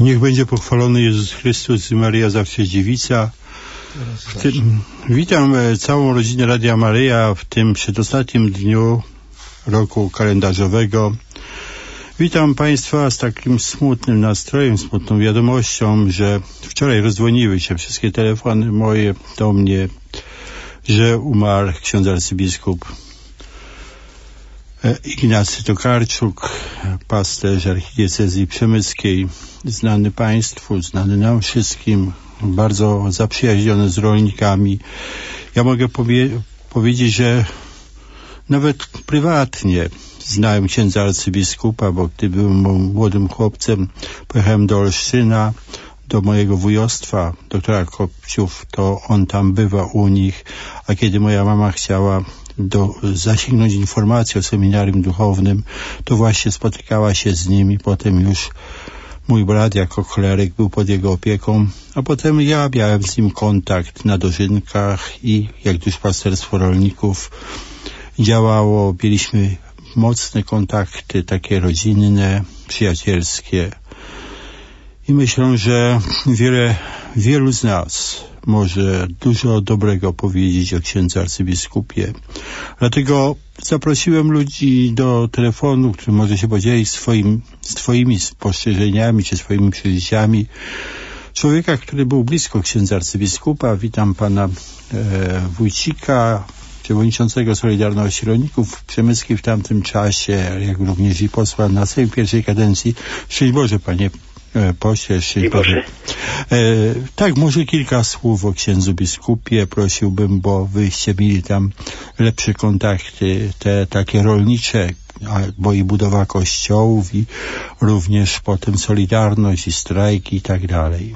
Niech będzie pochwalony Jezus Chrystus i Maria zawsze dziewica. Witam całą rodzinę Radia Maryja w tym przedostatnim dniu roku kalendarzowego. Witam Państwa z takim smutnym nastrojem, smutną wiadomością, że wczoraj rozdzwoniły się wszystkie telefony moje do mnie, że umarł ksiądz arcybiskup Ignacy Tokarczuk, pasterz archidiecezji przemyskiej, znany Państwu, znany nam wszystkim, bardzo zaprzyjaźniony z rolnikami. Ja mogę powiedzieć, że nawet prywatnie znałem księdza arcybiskupa, bo gdy byłem młodym chłopcem, pojechałem do Olsztyna, do mojego wujostwa, doktora Kopciów, to on tam bywa u nich, a kiedy moja mama chciała zasięgnąć informacji o seminarium duchownym, to właśnie spotykała się z nim i potem już mój brat jako kleryk był pod jego opieką, a potem ja miałem z nim kontakt na dożynkach i jak duszpasterstwo rolników działało, mieliśmy mocne kontakty, takie rodzinne, przyjacielskie i myślę, że wielu z nas może dużo dobrego powiedzieć o księdzu arcybiskupie. Dlatego zaprosiłem ludzi do telefonu, który może się podzielić swoimi spostrzeżeniami czy swoimi przeżyciami. Człowieka, który był blisko księdza arcybiskupa. Witam pana Wójcika, przewodniczącego Solidarności Rolników Przemyskiej w tamtym czasie, jak również i posła na Sejm pierwszej kadencji. Szczęść Boże, panie pośle, szczęść Boże. Tak, może kilka słów o księdzu biskupie prosiłbym, bo wyście mieli tam lepsze kontakty, te takie rolnicze, bo i budowa kościołów i również potem Solidarność i strajki i tak dalej.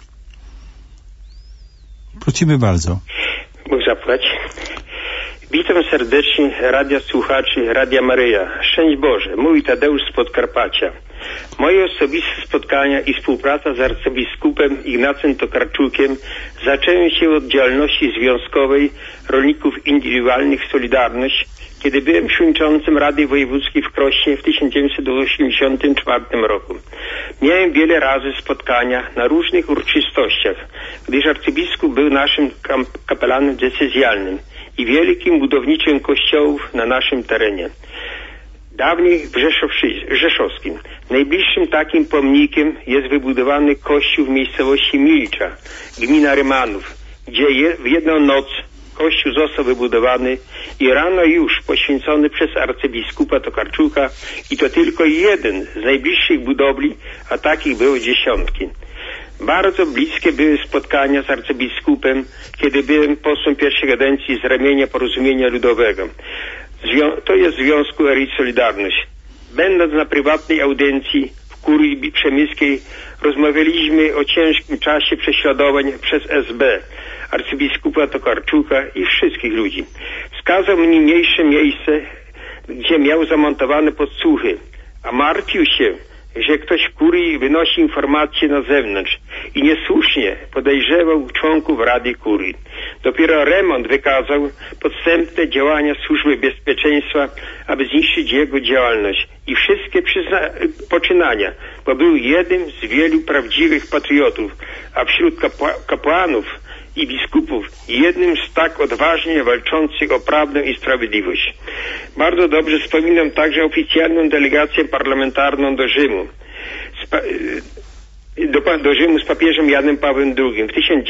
Prosimy bardzo. Bóg zapłać. Witam serdecznie słuchaczy Radia Maryja. Szczęść Boże. Mówi Tadeusz z Podkarpacia. Moje osobiste spotkania i współpraca z arcybiskupem Ignacym Tokarczukiem zaczęły się od działalności związkowej rolników indywidualnych Solidarność, kiedy byłem przewodniczącym Rady Wojewódzkiej w Krośnie w 1984 roku. Miałem wiele razy spotkania na różnych uroczystościach, gdyż arcybiskup był naszym kapelanem decyzjalnym i wielkim budowniczym kościołów na naszym terenie. Dawniej w Rzeszowskim. Najbliższym takim pomnikiem jest wybudowany kościół w miejscowości Milcza, gmina Rymanów, gdzie w jedną noc kościół został wybudowany i rano już poświęcony przez arcybiskupa Tokarczuka i to tylko jeden z najbliższych budowli, a takich były dziesiątki. Bardzo bliskie były spotkania z arcybiskupem, kiedy byłem posłem pierwszej kadencji z ramienia Porozumienia Ludowego. To jest Związku Elit Solidarność. Będąc na prywatnej audiencji w Kurii Przemyskiej, rozmawialiśmy o ciężkim czasie prześladowań przez SB, arcybiskupa Tokarczuka i wszystkich ludzi. Wskazał mi niniejsze miejsce, gdzie miał zamontowane podsłuchy, a martwił się, że ktoś w kurii wynosi informacje na zewnątrz i niesłusznie podejrzewał członków Rady Kurii. Dopiero remont wykazał podstępne działania Służby Bezpieczeństwa, aby zniszczyć jego działalność i wszystkie poczynania, bo był jednym z wielu prawdziwych patriotów, a wśród kapłanów i biskupów jednym z tak odważnie walczących o prawdę i sprawiedliwość. Bardzo dobrze wspominam także oficjalną delegację parlamentarną do Rzymu. Do Rzymu z papieżem Janem Pawłem II w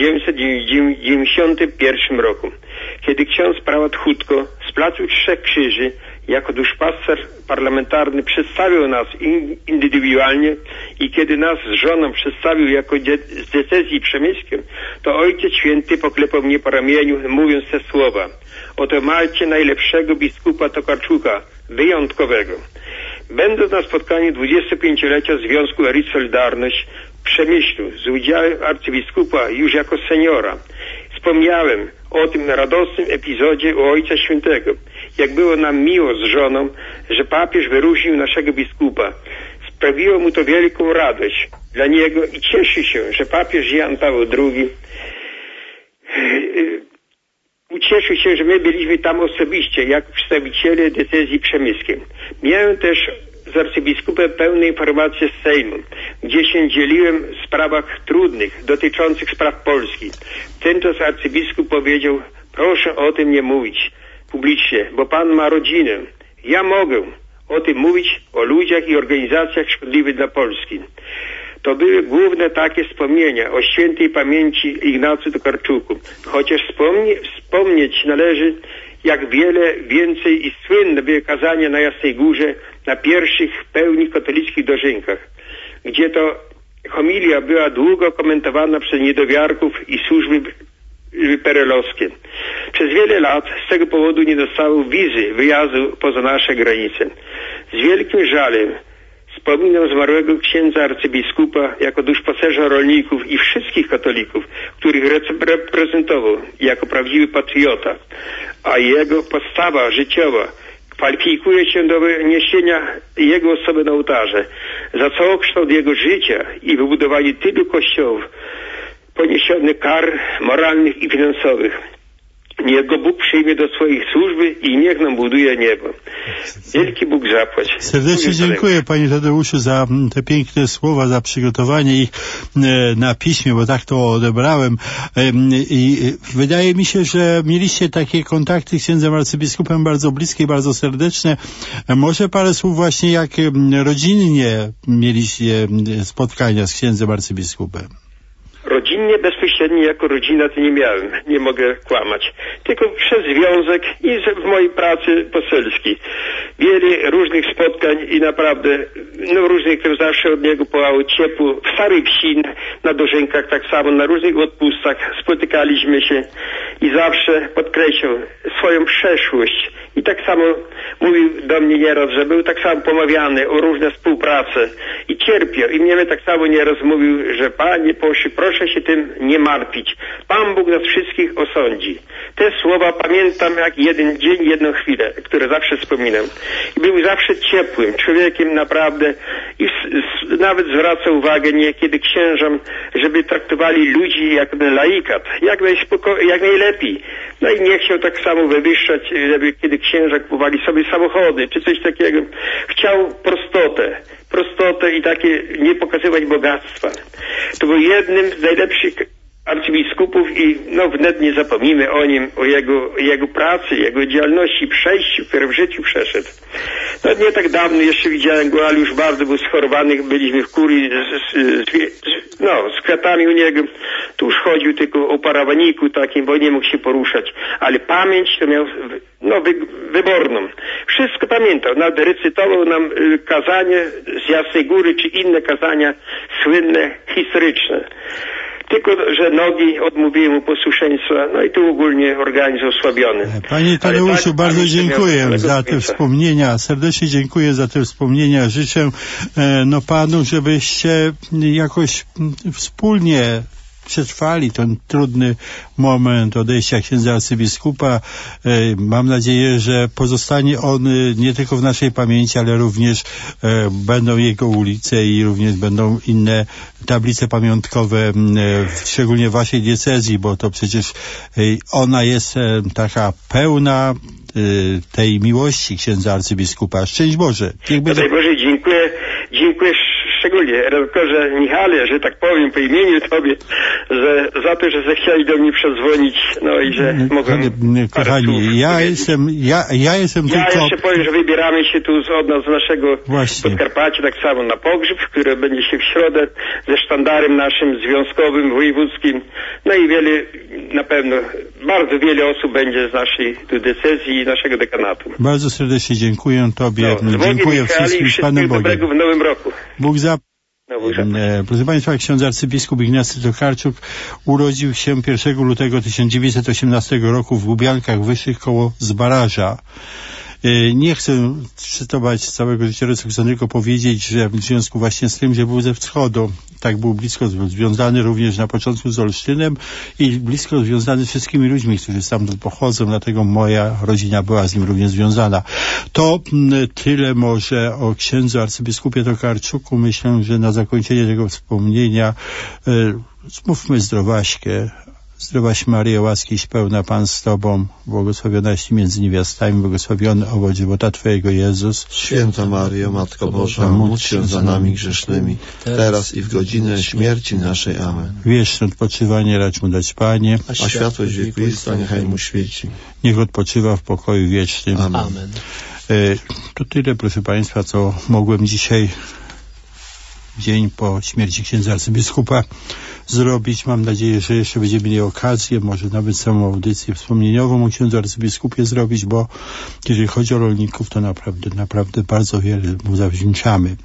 1991 roku, kiedy ksiądz prałat Hutko z Placu Trzech Krzyży jako duszpasterz parlamentarny przedstawił nas indywidualnie i kiedy nas z żoną przedstawił jako z decyzji przemyskiem, to Ojciec Święty poklepał mnie po ramieniu, mówiąc te słowa: oto macie najlepszego biskupa Tokarczuka, wyjątkowego. Będąc na spotkaniu 25-lecia Związku Elit Solidarność w Przemyślu z udziałem arcybiskupa już jako seniora, wspomniałem o tym radosnym epizodzie u Ojca Świętego. Jak było nam miło z żoną, że papież wyróżnił naszego biskupa. Sprawiło mu to wielką radość dla niego i cieszy się, że papież Jan Paweł II ucieszył się, że my byliśmy tam osobiście, jako przedstawiciele decyzji przemyskiej. Miałem też z arcybiskupem pełne informacje z Sejmu, gdzie się dzieliłem w sprawach trudnych, dotyczących spraw Polski. Tymczas arcybiskup powiedział: proszę o tym nie mówić publicznie, bo pan ma rodzinę. Ja mogę o tym mówić, o ludziach i organizacjach szkodliwych dla Polski. To były główne takie wspomnienia o świętej pamięci Ignacy Tokarczuku. Chociaż wspomnieć należy, jak wiele więcej i słynne były kazania na Jasnej Górze na pierwszych pełni katolickich dożynkach, gdzie to homilia była długo komentowana przez niedowiarków i służby perelowskie. Przez wiele lat z tego powodu nie dostało wizy wyjazdu poza nasze granice. Z wielkim żalem wspominam zmarłego księdza arcybiskupa jako duszpasterza rolników i wszystkich katolików, których reprezentował jako prawdziwy patriota, a jego postawa życiowa kwalifikuje się do niesienia jego osoby na ołtarze. Za całokształt jego życia i wybudowanie tylu kościołów poniesionych kar moralnych i finansowych. Niech go Bóg przyjmie do swojej służby i niech nam buduje niebo. Wielki Bóg zapłać. Serdecznie dziękuję panie Tadeuszu za te piękne słowa, za przygotowanie ich na piśmie, bo tak to odebrałem. I wydaje mi się, że mieliście takie kontakty z księdzem arcybiskupem bardzo bliskie, bardzo serdeczne. Może parę słów właśnie, jak rodzinnie mieliście spotkania z księdzem arcybiskupem? Rodzinnie, bezpośrednio jako rodzina to nie miałem, nie mogę kłamać. Tylko przez związek i w mojej pracy poselskiej. Wiele różnych spotkań i naprawdę, różnych, które zawsze od niego płało ciepło. W Starej Wsi, na dożynkach tak samo, na różnych odpustach spotykaliśmy się i zawsze podkreślał swoją przeszłość. I tak samo mówił do mnie nieraz, że był tak samo pomawiany o różne współprace i cierpiał. I mnie tak samo nieraz mówił, że panie pośle, proszę się tym nie martwić. Pan Bóg nas wszystkich osądzi. Te słowa pamiętam jak jeden dzień, jedną chwilę, które zawsze wspominam. I był zawsze ciepłym człowiekiem naprawdę i nawet zwracał uwagę niekiedy księżom, żeby traktowali ludzi jak laikat, jak najlepiej. No i nie chciał tak samo wywyższać, żeby kiedy księża kupowali sobie samochody, czy coś takiego. Chciał prostotę i takie nie pokazywać bogactwa. To był jednym z najlepszych arcybiskupów i wnet nie zapomnimy o nim, o jego pracy, jego działalności, przejściu, które w życiu przeszedł. Nie tak dawno jeszcze widziałem go, ale już bardzo był schorowany, byliśmy w kurii z kwiatami u niego. Tu już chodził tylko o parawaniku takim, bo nie mógł się poruszać, ale pamięć to miał wyborną. Wszystko pamiętał, nawet recytował nam kazanie z Jasnej Góry, czy inne kazania słynne, historyczne. Tylko, że nogi odmówiły mu posłuszeństwa, i tu ogólnie organizm osłabiony. Panie Tadeuszu, bardzo dziękuję za te wspomnienia. Serdecznie dziękuję za te wspomnienia. Życzę panu, żebyście jakoś wspólnie przetrwali ten trudny moment odejścia księdza arcybiskupa. Mam nadzieję, że pozostanie on nie tylko w naszej pamięci, ale również będą jego ulice i również będą inne tablice pamiątkowe, szczególnie w waszej diecezji, bo to przecież ona jest taka pełna tej miłości księdza arcybiskupa. Szczęść Boże. Szczęść Boże, dziękuję szczególnie redaktorze Michale, że tak powiem po imieniu tobie, że za to, że zechciałeś do mnie przedzwonić, i że mogłem... Kochani, ja jestem tylko... Ja jeszcze powiem, że wybieramy się tu z naszego Podkarpacia, tak samo na pogrzeb, który będzie się w środę ze sztandarem naszym związkowym, wojewódzkim, i na pewno bardzo wiele osób będzie z naszej diecezji i naszego dekanatu. Bardzo serdecznie dziękuję tobie, dziękuję wszystkim z Panem Bogiem. Dobrego w nowym roku. Bóg zapłać. Proszę Państwa, ksiądz arcybiskup Ignacy Tokarczuk urodził się 1 lutego 1918 roku w Łubiankach Wyższych koło Zbaraża. Nie chcę cytować całego życiorysu, chcę tylko powiedzieć, że w związku właśnie z tym, że był ze wschodu, tak był blisko związany również na początku z Olsztynem i blisko związany z wszystkimi ludźmi, którzy stamtąd pochodzą, dlatego moja rodzina była z nim również związana. To tyle może o księdzu arcybiskupie Tokarczuku. Myślę, że na zakończenie tego wspomnienia zmówmy zdrowaśkę Zdrowaś Maryjo, łaskiś pełna, Pan z Tobą, błogosławionaś między niewiastami, błogosławiony owoc żywota Twojego, Jezus. Święta Maryjo, Matko Boża, módl się za nami grzesznymi, teraz i w godzinę śmierci naszej. Amen. Wieczne odpoczywanie racz mu dać, Panie, a światłość wiekuista niechaj mu świeci. Niech odpoczywa w pokoju wiecznym. Amen. To tyle, proszę Państwa, co mogłem dzisiaj, dzień po śmierci księdza arcybiskupa, zrobić. Mam nadzieję, że jeszcze będziemy mieli okazję, może nawet samą audycję wspomnieniową o księdzu arcybiskupie zrobić, bo jeżeli chodzi o rolników, to naprawdę bardzo wiele mu zawdzięczamy.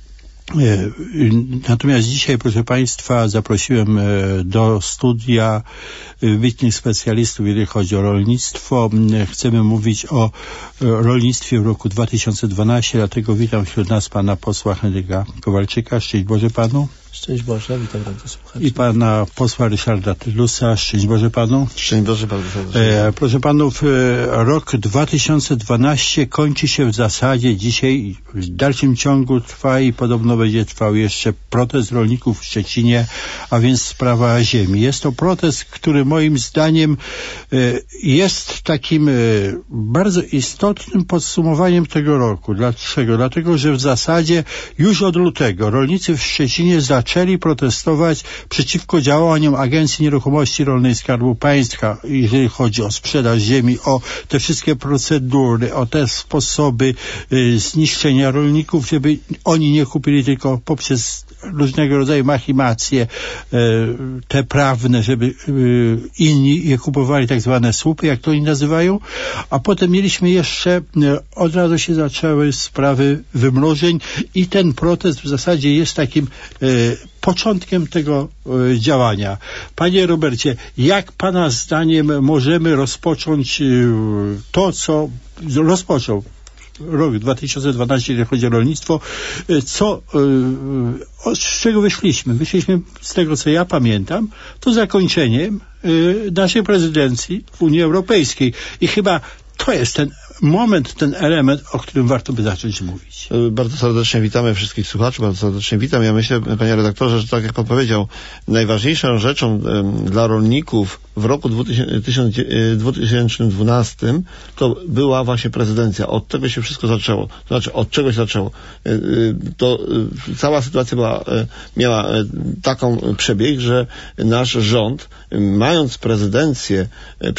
Natomiast dzisiaj, proszę Państwa, zaprosiłem do studia wybitnych specjalistów, jeżeli chodzi o rolnictwo. Chcemy mówić o rolnictwie w roku 2012, dlatego witam wśród nas pana posła Henryka Kowalczyka. Szczęść Boże Panu. Szczęść Boże, witam radiosłuchaczy. I pana posła Ryszarda Tylusa. Szczęść Boże Panu. Szczęść Boże, bardzo serdecznie. Proszę panów, rok 2012 kończy się w zasadzie dzisiaj. W dalszym ciągu trwa i podobno będzie trwał jeszcze protest rolników w Szczecinie, a więc sprawa ziemi. Jest to protest, który moim zdaniem jest takim bardzo istotnym podsumowaniem tego roku. Dlaczego? Dlatego, że w zasadzie już od lutego rolnicy w Szczecinie zaczęli protestować przeciwko działaniom Agencji Nieruchomości Rolnej Skarbu Państwa, jeżeli chodzi o sprzedaż ziemi, o te wszystkie procedury, o te sposoby zniszczenia rolników, żeby oni nie kupili tylko poprzez różnego rodzaju machinacje te prawne, żeby inni je kupowali, tak zwane słupy, jak to oni nazywają. A potem mieliśmy jeszcze, od razu się zaczęły sprawy wymrożeń i ten protest w zasadzie jest takim początkiem tego działania. Panie Robercie, jak pana zdaniem możemy rozpocząć to, co rozpoczął rok 2012, jeżeli chodzi o rolnictwo, z czego wyszliśmy? Wyszliśmy z tego, co ja pamiętam, to zakończeniem naszej prezydencji w Unii Europejskiej. I chyba to jest ten moment, ten element, o którym warto by zacząć mówić. Bardzo serdecznie witamy wszystkich słuchaczy, bardzo serdecznie witam. Ja myślę, panie redaktorze, że tak jak pan powiedział, najważniejszą rzeczą dla rolników w roku 2012 to była właśnie prezydencja. Od tego się wszystko zaczęło. To znaczy, od czego się zaczęło? Cała sytuacja miała taką przebieg, że nasz rząd, mając prezydencję,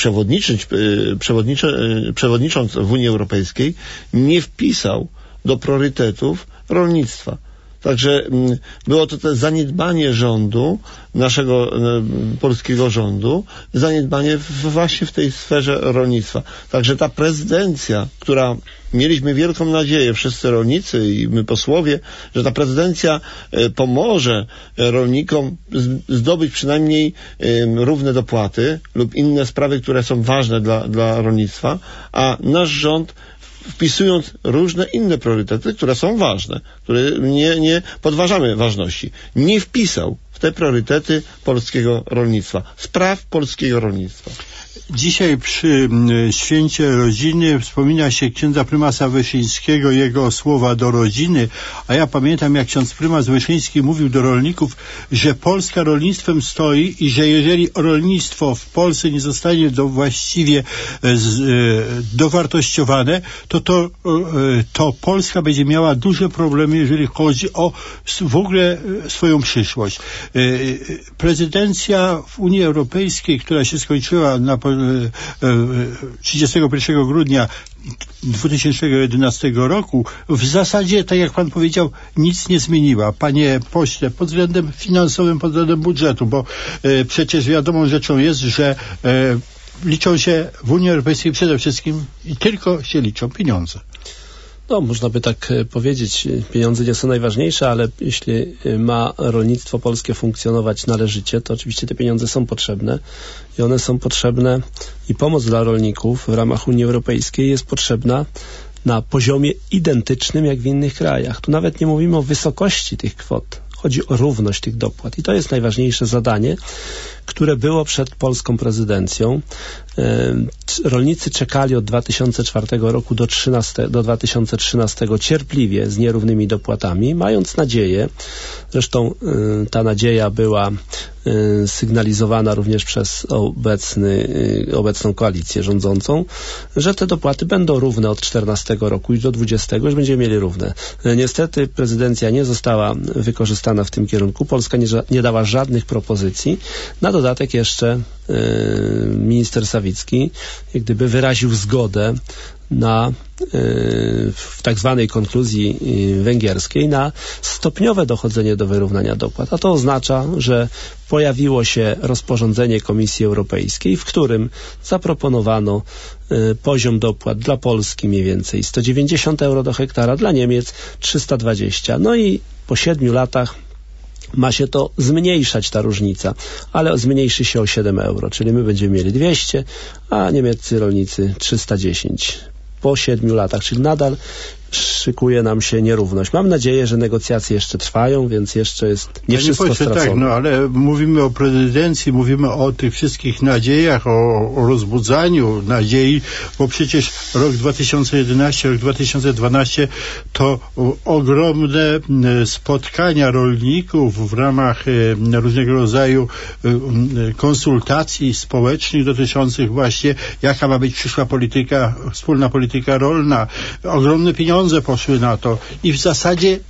przewodnicząc w Unii Europejskiej, nie wpisał do priorytetów rolnictwa. Także było to zaniedbanie rządu, naszego polskiego rządu, zaniedbanie właśnie w tej sferze rolnictwa. Także ta prezydencja, która mieliśmy wielką nadzieję, wszyscy rolnicy i my posłowie, że ta prezydencja pomoże rolnikom zdobyć przynajmniej równe dopłaty lub inne sprawy, które są ważne dla rolnictwa, a nasz rząd, wpisując różne inne priorytety, które są ważne, które nie podważamy ważności, nie wpisał w te priorytety polskiego rolnictwa, spraw polskiego rolnictwa. Dzisiaj przy święcie rodziny wspomina się księdza prymasa Wyszyńskiego, jego słowa do rodziny, a ja pamiętam, jak ksiądz prymas Wyszyński mówił do rolników, że Polska rolnictwem stoi i że jeżeli rolnictwo w Polsce nie zostanie właściwie dowartościowane, to Polska będzie miała duże problemy, jeżeli chodzi o w ogóle swoją przyszłość. Prezydencja w Unii Europejskiej, która się skończyła na 31 grudnia 2011 roku, w zasadzie, tak jak pan powiedział, nic nie zmieniła. Panie pośle, pod względem finansowym, pod względem budżetu, bo przecież wiadomą rzeczą jest, że liczą się w Unii Europejskiej przede wszystkim i tylko się liczą pieniądze. No, można by tak powiedzieć, pieniądze nie są najważniejsze, ale jeśli ma rolnictwo polskie funkcjonować należycie, to oczywiście te pieniądze są potrzebne i one są potrzebne i pomoc dla rolników w ramach Unii Europejskiej jest potrzebna na poziomie identycznym jak w innych krajach. Tu nawet nie mówimy o wysokości tych kwot. Chodzi o równość tych dopłat i to jest najważniejsze zadanie, które było przed polską prezydencją. Rolnicy czekali od 2004 roku do 2013 cierpliwie z nierównymi dopłatami, mając nadzieję, zresztą ta nadzieja była sygnalizowana również przez obecną koalicję rządzącą, że te dopłaty będą równe od 2014 roku i do 2020 już będziemy mieli równe. Niestety prezydencja nie została wykorzystana w tym kierunku. Polska nie dała żadnych propozycji. Na dodatek jeszcze minister Sawicki jak gdyby wyraził zgodę w tak zwanej konkluzji węgierskiej na stopniowe dochodzenie do wyrównania dopłat. A to oznacza, że pojawiło się rozporządzenie Komisji Europejskiej, w którym zaproponowano poziom dopłat dla Polski mniej więcej 190 euro do hektara, dla Niemiec 320. No i po 7 latach ma się to zmniejszać, ta różnica, ale zmniejszy się o 7 euro, czyli my będziemy mieli 200, a niemieccy rolnicy 310 po 7 latach, czyli nadal szykuje nam się nierówność. Mam nadzieję, że negocjacje jeszcze trwają, więc jeszcze jest nie wszystko stracone. Tak, no ale mówimy o prezydencji, mówimy o tych wszystkich nadziejach, o rozbudzaniu nadziei, bo przecież rok 2011, rok 2012 to ogromne spotkania rolników w ramach różnego rodzaju konsultacji społecznych dotyczących właśnie jaka ma być przyszła polityka, wspólna polityka rolna. Ogromne pieniądze poszły na to i w zasadzie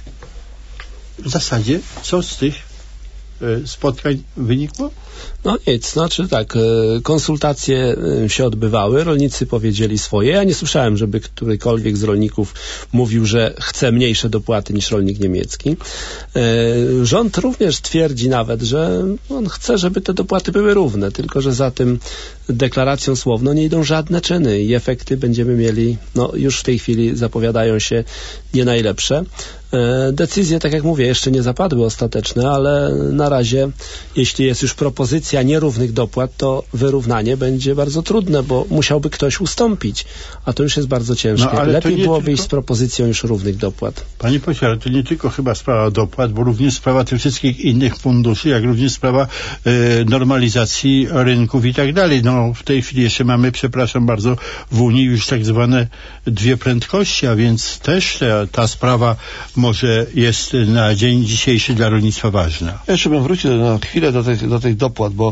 co z tych spotkań wynikło? No nic, znaczy tak, konsultacje się odbywały, rolnicy powiedzieli swoje. Ja nie słyszałem, żeby którykolwiek z rolników mówił, że chce mniejsze dopłaty niż rolnik niemiecki. Rząd również twierdzi nawet, że on chce, żeby te dopłaty były równe, tylko że za tym deklaracją słowną nie idą żadne czyny i efekty będziemy mieli, no już w tej chwili zapowiadają się nie najlepsze. Decyzje, tak jak mówię, jeszcze nie zapadły ostateczne, ale na razie, jeśli jest już propozycja nierównych dopłat, to wyrównanie będzie bardzo trudne, bo musiałby ktoś ustąpić, a to już jest bardzo ciężkie. No, lepiej było wyjść z propozycją już równych dopłat. Panie pośle, ale to nie tylko chyba sprawa dopłat, bo również sprawa tych wszystkich innych funduszy, jak również sprawa normalizacji rynków i tak dalej. No w tej chwili jeszcze mamy, przepraszam bardzo, w Unii już tak zwane dwie prędkości, a więc też ta sprawa może jest na dzień dzisiejszy dla rolnictwa ważna. Jeszcze bym wrócił na chwilę do tych dopłat, bo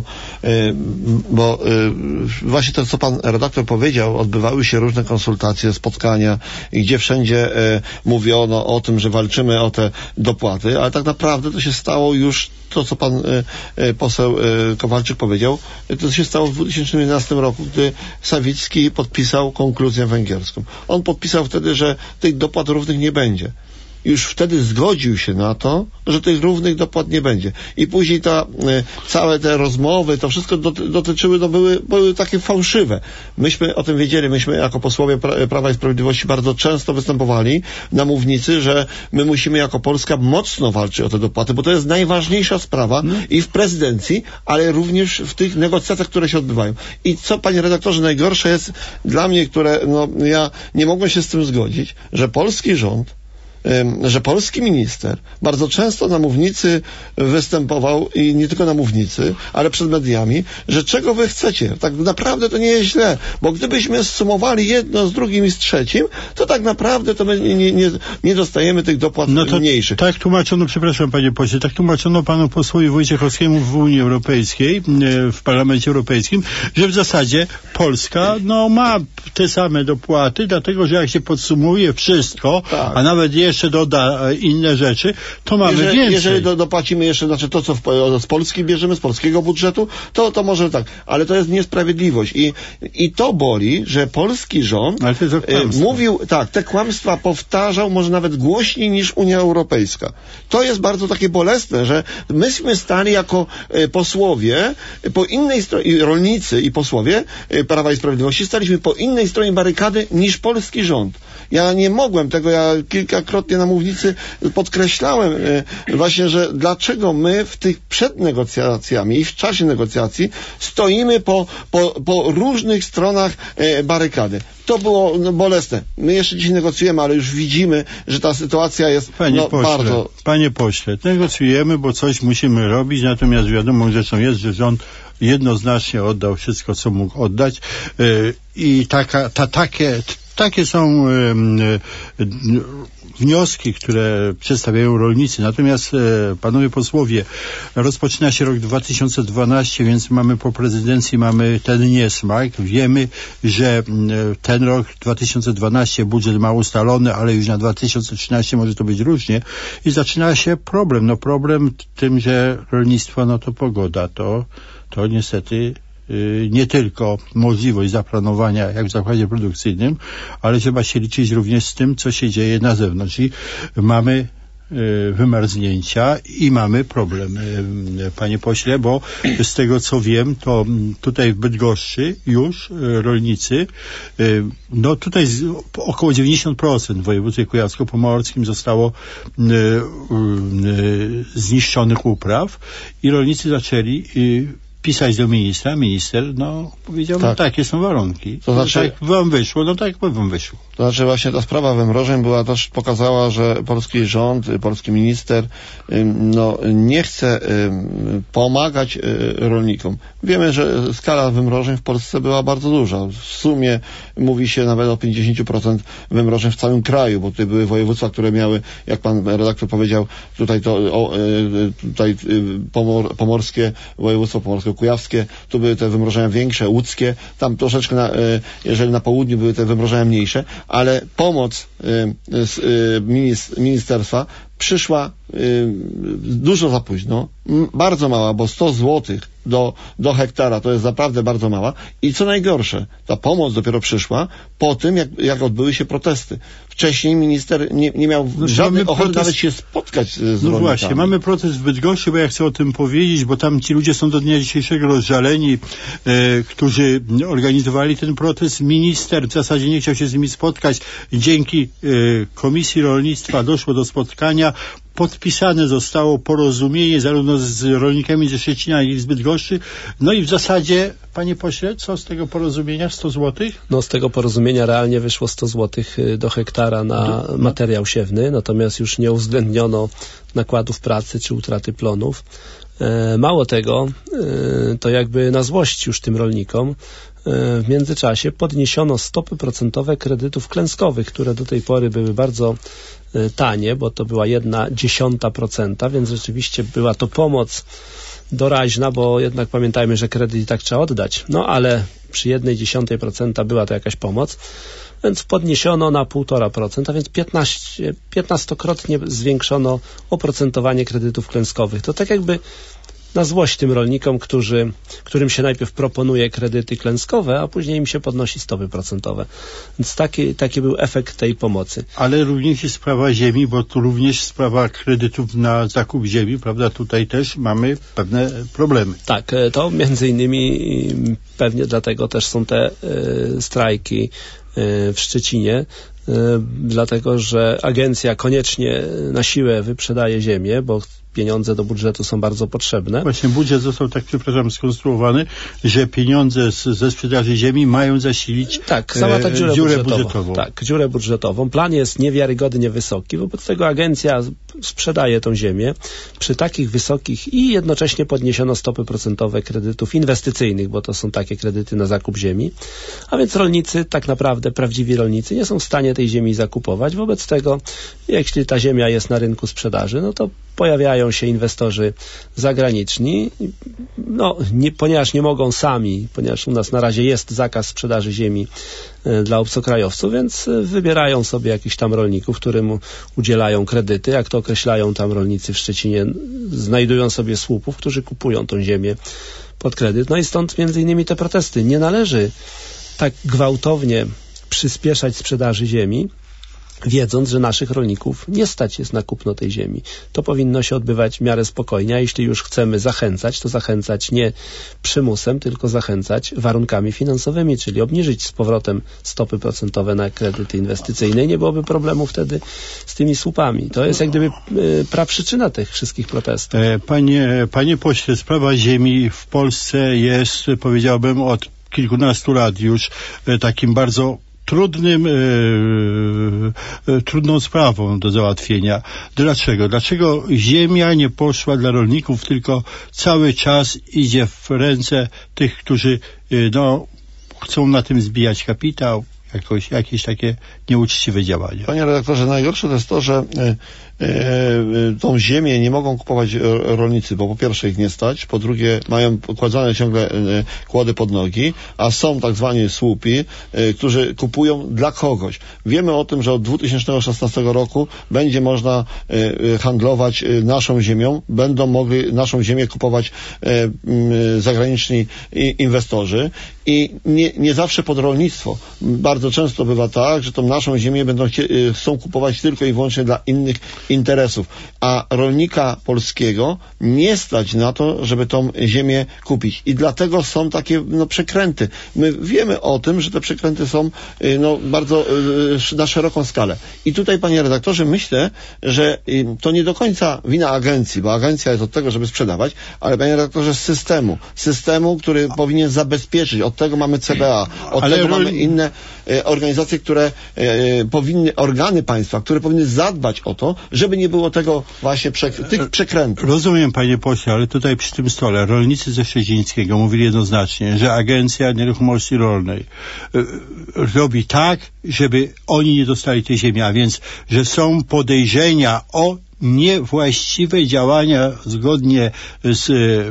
właśnie to, co pan redaktor powiedział, odbywały się różne konsultacje, spotkania, gdzie wszędzie mówiono o tym, że walczymy o te dopłaty, ale tak naprawdę to się stało już to, co pan poseł Kowalczyk powiedział, to się stało w 2011 roku, gdy Sawicki podpisał konkluzję węgierską. On podpisał wtedy, że tych dopłat równych nie będzie. Już wtedy zgodził się na to, że tych równych dopłat nie będzie. I później całe te rozmowy, to wszystko dotyczyły, były takie fałszywe. Myśmy o tym wiedzieli, myśmy jako posłowie Prawa i Sprawiedliwości bardzo często występowali na mównicy, że my musimy jako Polska mocno walczyć o te dopłaty, bo to jest najważniejsza sprawa i w prezydencji, ale również w tych negocjacjach, które się odbywają. I co, panie redaktorze, najgorsze jest dla mnie, ja nie mogłem się z tym zgodzić, że polski rząd, że polski minister bardzo często na mównicy występował i nie tylko na mównicy, ale przed mediami, że czego wy chcecie. Tak naprawdę to nie jest źle, bo gdybyśmy zsumowali jedno z drugim i z trzecim, to tak naprawdę to my nie dostajemy tych dopłat mniejszych. Tak tłumaczono, przepraszam panie pośle, tak tłumaczono panu posłowi Wojciechowskiemu w Unii Europejskiej, w Parlamencie Europejskim, że w zasadzie Polska ma te same dopłaty, dlatego że jak się podsumuje wszystko, tak, a nawet jeszcze doda inne rzeczy, to mamy więcej. Jeżeli dopłacimy jeszcze, znaczy to, co z Polski bierzemy, z polskiego budżetu, to może tak. Ale to jest niesprawiedliwość. I to boli, że polski rząd mówił, tak, te kłamstwa powtarzał może nawet głośniej niż Unia Europejska. To jest bardzo takie bolesne, że myśmy stali jako posłowie po innej stronie, rolnicy i posłowie Prawa i Sprawiedliwości staliśmy po innej stronie barykady niż polski rząd. Ja nie mogłem tego, ja kilkakrotnie wielokrotnie na mównicy podkreślałem właśnie, że dlaczego my przed negocjacjami i w czasie negocjacji stoimy po różnych stronach barykady. To było bolesne. My jeszcze dzisiaj negocjujemy, ale już widzimy, że ta sytuacja jest bardzo... Panie pośle, negocjujemy, bo coś musimy robić, natomiast wiadomą rzeczą jest, że rząd jednoznacznie oddał wszystko, co mógł oddać i takie są wnioski, które przedstawiają rolnicy. Natomiast, panowie posłowie, rozpoczyna się rok 2012, więc mamy po prezydencji, mamy ten niesmak. Wiemy, że ten rok 2012 budżet ma ustalony, ale już na 2013 może to być różnie. I zaczyna się problem. No problem tym, że rolnictwo, to pogoda, to niestety nie tylko możliwość zaplanowania jak w zakładzie produkcyjnym, ale trzeba się liczyć również z tym, co się dzieje na zewnątrz. I mamy wymarznięcia i mamy problem, panie pośle, bo z tego co wiem, to tutaj w Bydgoszczy już rolnicy, tutaj około 90% w województwie kujawsko-pomorskim zostało zniszczonych upraw i rolnicy zaczęli pisać do ministra. Minister, powiedział, takie są warunki. To znaczy, tak wam wyszło, tak wam wyszło. To znaczy właśnie ta sprawa wymrożeń też pokazała, że polski rząd, polski minister, nie chce pomagać rolnikom. Wiemy, że skala wymrożeń w Polsce była bardzo duża. W sumie mówi się nawet o 50% wymrożeń w całym kraju, bo tutaj były województwa, które miały, jak pan redaktor powiedział, tutaj pomorskie, województwo pomorsko-kujawskie, tu były te wymrożenia większe, łódzkie, tam troszeczkę, jeżeli na południu były te wymrożenia mniejsze, ale pomoc ministerstwa przyszła dużo za późno, bardzo mała, bo 100 zł do hektara to jest naprawdę bardzo mała i co najgorsze, ta pomoc dopiero przyszła po tym, jak odbyły się protesty. Wcześniej minister nie miał żadnej ochoty nawet się spotkać z rolnikami. Właśnie, mamy protest w Bydgoszczy, bo ja chcę o tym powiedzieć, bo tam ci ludzie są do dnia dzisiejszego rozżaleni, którzy organizowali ten protest. Minister w zasadzie nie chciał się z nimi spotkać. Dzięki Komisji Rolnictwa doszło do spotkania. Podpisane zostało porozumienie zarówno z rolnikami ze Szczecina, jak i z Bydgoszczy. I w zasadzie, panie pośle, co z tego porozumienia? 100 zł? Z tego porozumienia realnie wyszło 100 zł do hektara na materiał siewny, natomiast już nie uwzględniono nakładów pracy czy utraty plonów. Mało tego, to jakby na złość już tym rolnikom w międzyczasie podniesiono stopy procentowe kredytów klęskowych, które do tej pory były bardzo tanie, bo to była 0,1%, więc rzeczywiście była to pomoc doraźna, bo jednak pamiętajmy, że kredyt i tak trzeba oddać. Ale przy 0,1% była to jakaś pomoc, więc podniesiono na 1,5%, a więc 15-krotnie zwiększono oprocentowanie kredytów klęskowych. To tak jakby na złość tym rolnikom, którym się najpierw proponuje kredyty klęskowe, a później im się podnosi stopy procentowe. Więc taki był efekt tej pomocy. Ale również jest sprawa ziemi, bo tu również sprawa kredytów na zakup ziemi, prawda? Tutaj też mamy pewne problemy. Tak, to między innymi pewnie dlatego też są te strajki w Szczecinie, dlatego że agencja koniecznie na siłę wyprzedaje ziemię, bo pieniądze do budżetu są bardzo potrzebne. Właśnie budżet został skonstruowany, że pieniądze ze sprzedaży ziemi mają zasilić załatać dziurę budżetową. Tak, dziurę budżetową. Plan jest niewiarygodnie wysoki, wobec tego agencja sprzedaje tą ziemię przy takich wysokich i jednocześnie podniesiono stopy procentowe kredytów inwestycyjnych, bo to są takie kredyty na zakup ziemi. A więc rolnicy, tak naprawdę prawdziwi rolnicy nie są w stanie tej ziemi zakupować. Wobec tego, jeśli ta ziemia jest na rynku sprzedaży, to pojawiają się inwestorzy zagraniczni, ponieważ nie mogą sami, ponieważ u nas na razie jest zakaz sprzedaży ziemi dla obcokrajowców, więc wybierają sobie jakichś tam rolników, którym udzielają kredyty, jak to określają tam rolnicy w Szczecinie, znajdują sobie słupów, którzy kupują tą ziemię pod kredyt. I stąd między innymi te protesty. Nie należy tak gwałtownie przyspieszać sprzedaży ziemi, wiedząc, że naszych rolników nie stać jest na kupno tej ziemi. To powinno się odbywać w miarę spokojnie, a jeśli już chcemy zachęcać, to zachęcać nie przymusem, tylko zachęcać warunkami finansowymi, czyli obniżyć z powrotem stopy procentowe na kredyty inwestycyjne i nie byłoby problemu wtedy z tymi słupami. To jest jak gdyby praprzyczyna tych wszystkich protestów. Panie pośle, sprawa ziemi w Polsce jest, powiedziałbym, od kilkunastu lat już takim bardzo trudną sprawą do załatwienia. Dlaczego? Dlaczego ziemia nie poszła dla rolników, tylko cały czas idzie w ręce tych, którzy chcą na tym zbijać kapitał, jakieś takie nieuczciwe działania? Panie redaktorze, najgorsze to jest to, że tą ziemię nie mogą kupować rolnicy, bo po pierwsze ich nie stać, po drugie mają kładzone ciągle kłody pod nogi, a są tak zwani słupi, którzy kupują dla kogoś. Wiemy o tym, że od 2016 roku będzie można handlować naszą ziemią, będą mogli naszą ziemię kupować zagraniczni inwestorzy i nie zawsze pod rolnictwo. Bardzo często bywa tak, że tą naszą ziemię chcą kupować tylko i wyłącznie dla innych interesów, a rolnika polskiego nie stać na to, żeby tą ziemię kupić. I dlatego są takie przekręty. My wiemy o tym, że te przekręty są bardzo na szeroką skalę. I tutaj, panie redaktorze, myślę, że to nie do końca wina agencji, bo agencja jest od tego, żeby sprzedawać, ale panie redaktorze, systemu, który powinien zabezpieczyć. Od tego mamy CBA, mamy inne organizacje, które organy państwa, które powinny zadbać o to, żeby nie było tego właśnie tych przekrętów. Rozumiem, panie pośle, ale tutaj przy tym stole rolnicy ze Szczecińskiego mówili jednoznacznie, że Agencja Nieruchomości Rolnej robi tak, żeby oni nie dostali tej ziemi, a więc, że są podejrzenia o niewłaściwe działania zgodnie z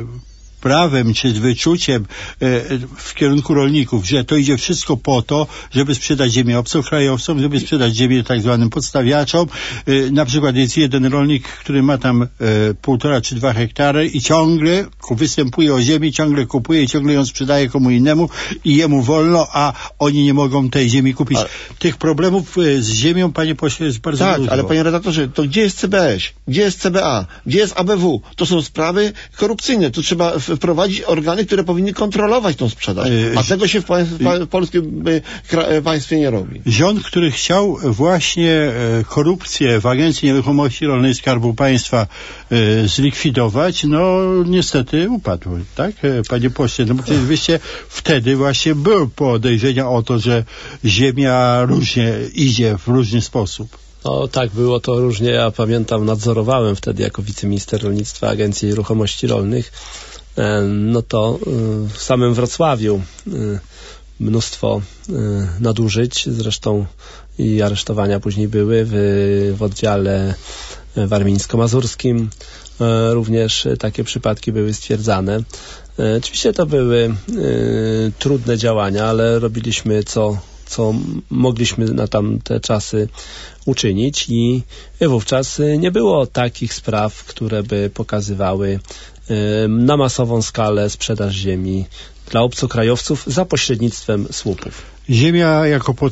prawem czy z wyczuciem w kierunku rolników, że to idzie wszystko po to, żeby sprzedać ziemię obcokrajowcom, żeby sprzedać ziemię tak zwanym podstawiaczom. Na przykład jest jeden rolnik, który ma tam 1,5 czy 2 hektary i ciągle występuje o ziemi, ciągle kupuje i ciągle ją sprzedaje komu innemu i jemu wolno, a oni nie mogą tej ziemi kupić. Tych problemów z ziemią, panie pośle, jest bardzo dużo. Tak, ale panie redaktorze, to gdzie jest CBS? Gdzie jest CBA? Gdzie jest ABW? To są sprawy korupcyjne. Tu trzeba wprowadzić organy, które powinny kontrolować tą sprzedaż. A tego się w polskim państwie nie robi. Rząd, który chciał właśnie korupcję w Agencji Nieruchomości Rolnej Skarbu Państwa zlikwidować, niestety upadł. Tak, panie pośle? Bo przecież wyście wtedy właśnie były podejrzenia o to, że ziemia różnie idzie w różny sposób. Tak, było to różnie. Ja pamiętam, nadzorowałem wtedy jako wiceminister rolnictwa Agencji Nieruchomości Rolnych. To w samym Wrocławiu mnóstwo nadużyć, zresztą i aresztowania później były w oddziale warmińsko-mazurskim. Również takie przypadki były stwierdzane. Oczywiście to były trudne działania, ale robiliśmy co mogliśmy na tamte czasy uczynić i wówczas nie było takich spraw, które by pokazywały na masową skalę sprzedaż ziemi dla obcokrajowców za pośrednictwem słupów. Ziemia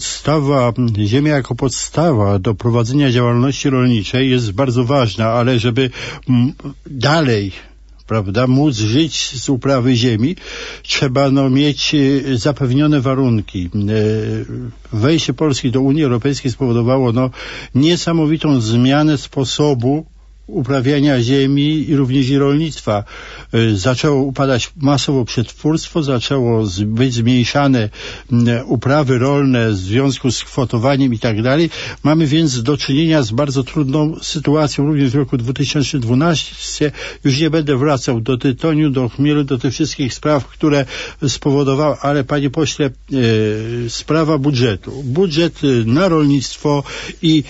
jako podstawa do prowadzenia działalności rolniczej jest bardzo ważna, ale żeby dalej móc żyć z uprawy ziemi, trzeba mieć zapewnione warunki. Wejście Polski do Unii Europejskiej spowodowało niesamowitą zmianę sposobu uprawiania ziemi i również i rolnictwa. Zaczęło upadać masowo przetwórstwo, zaczęło być zmniejszane uprawy rolne w związku z kwotowaniem i tak dalej. Mamy więc do czynienia z bardzo trudną sytuacją również w roku 2012. Już nie będę wracał do tytoniu, do chmielu, do tych wszystkich spraw, które spowodowały, ale panie pośle, sprawa budżetu. Budżet na rolnictwo i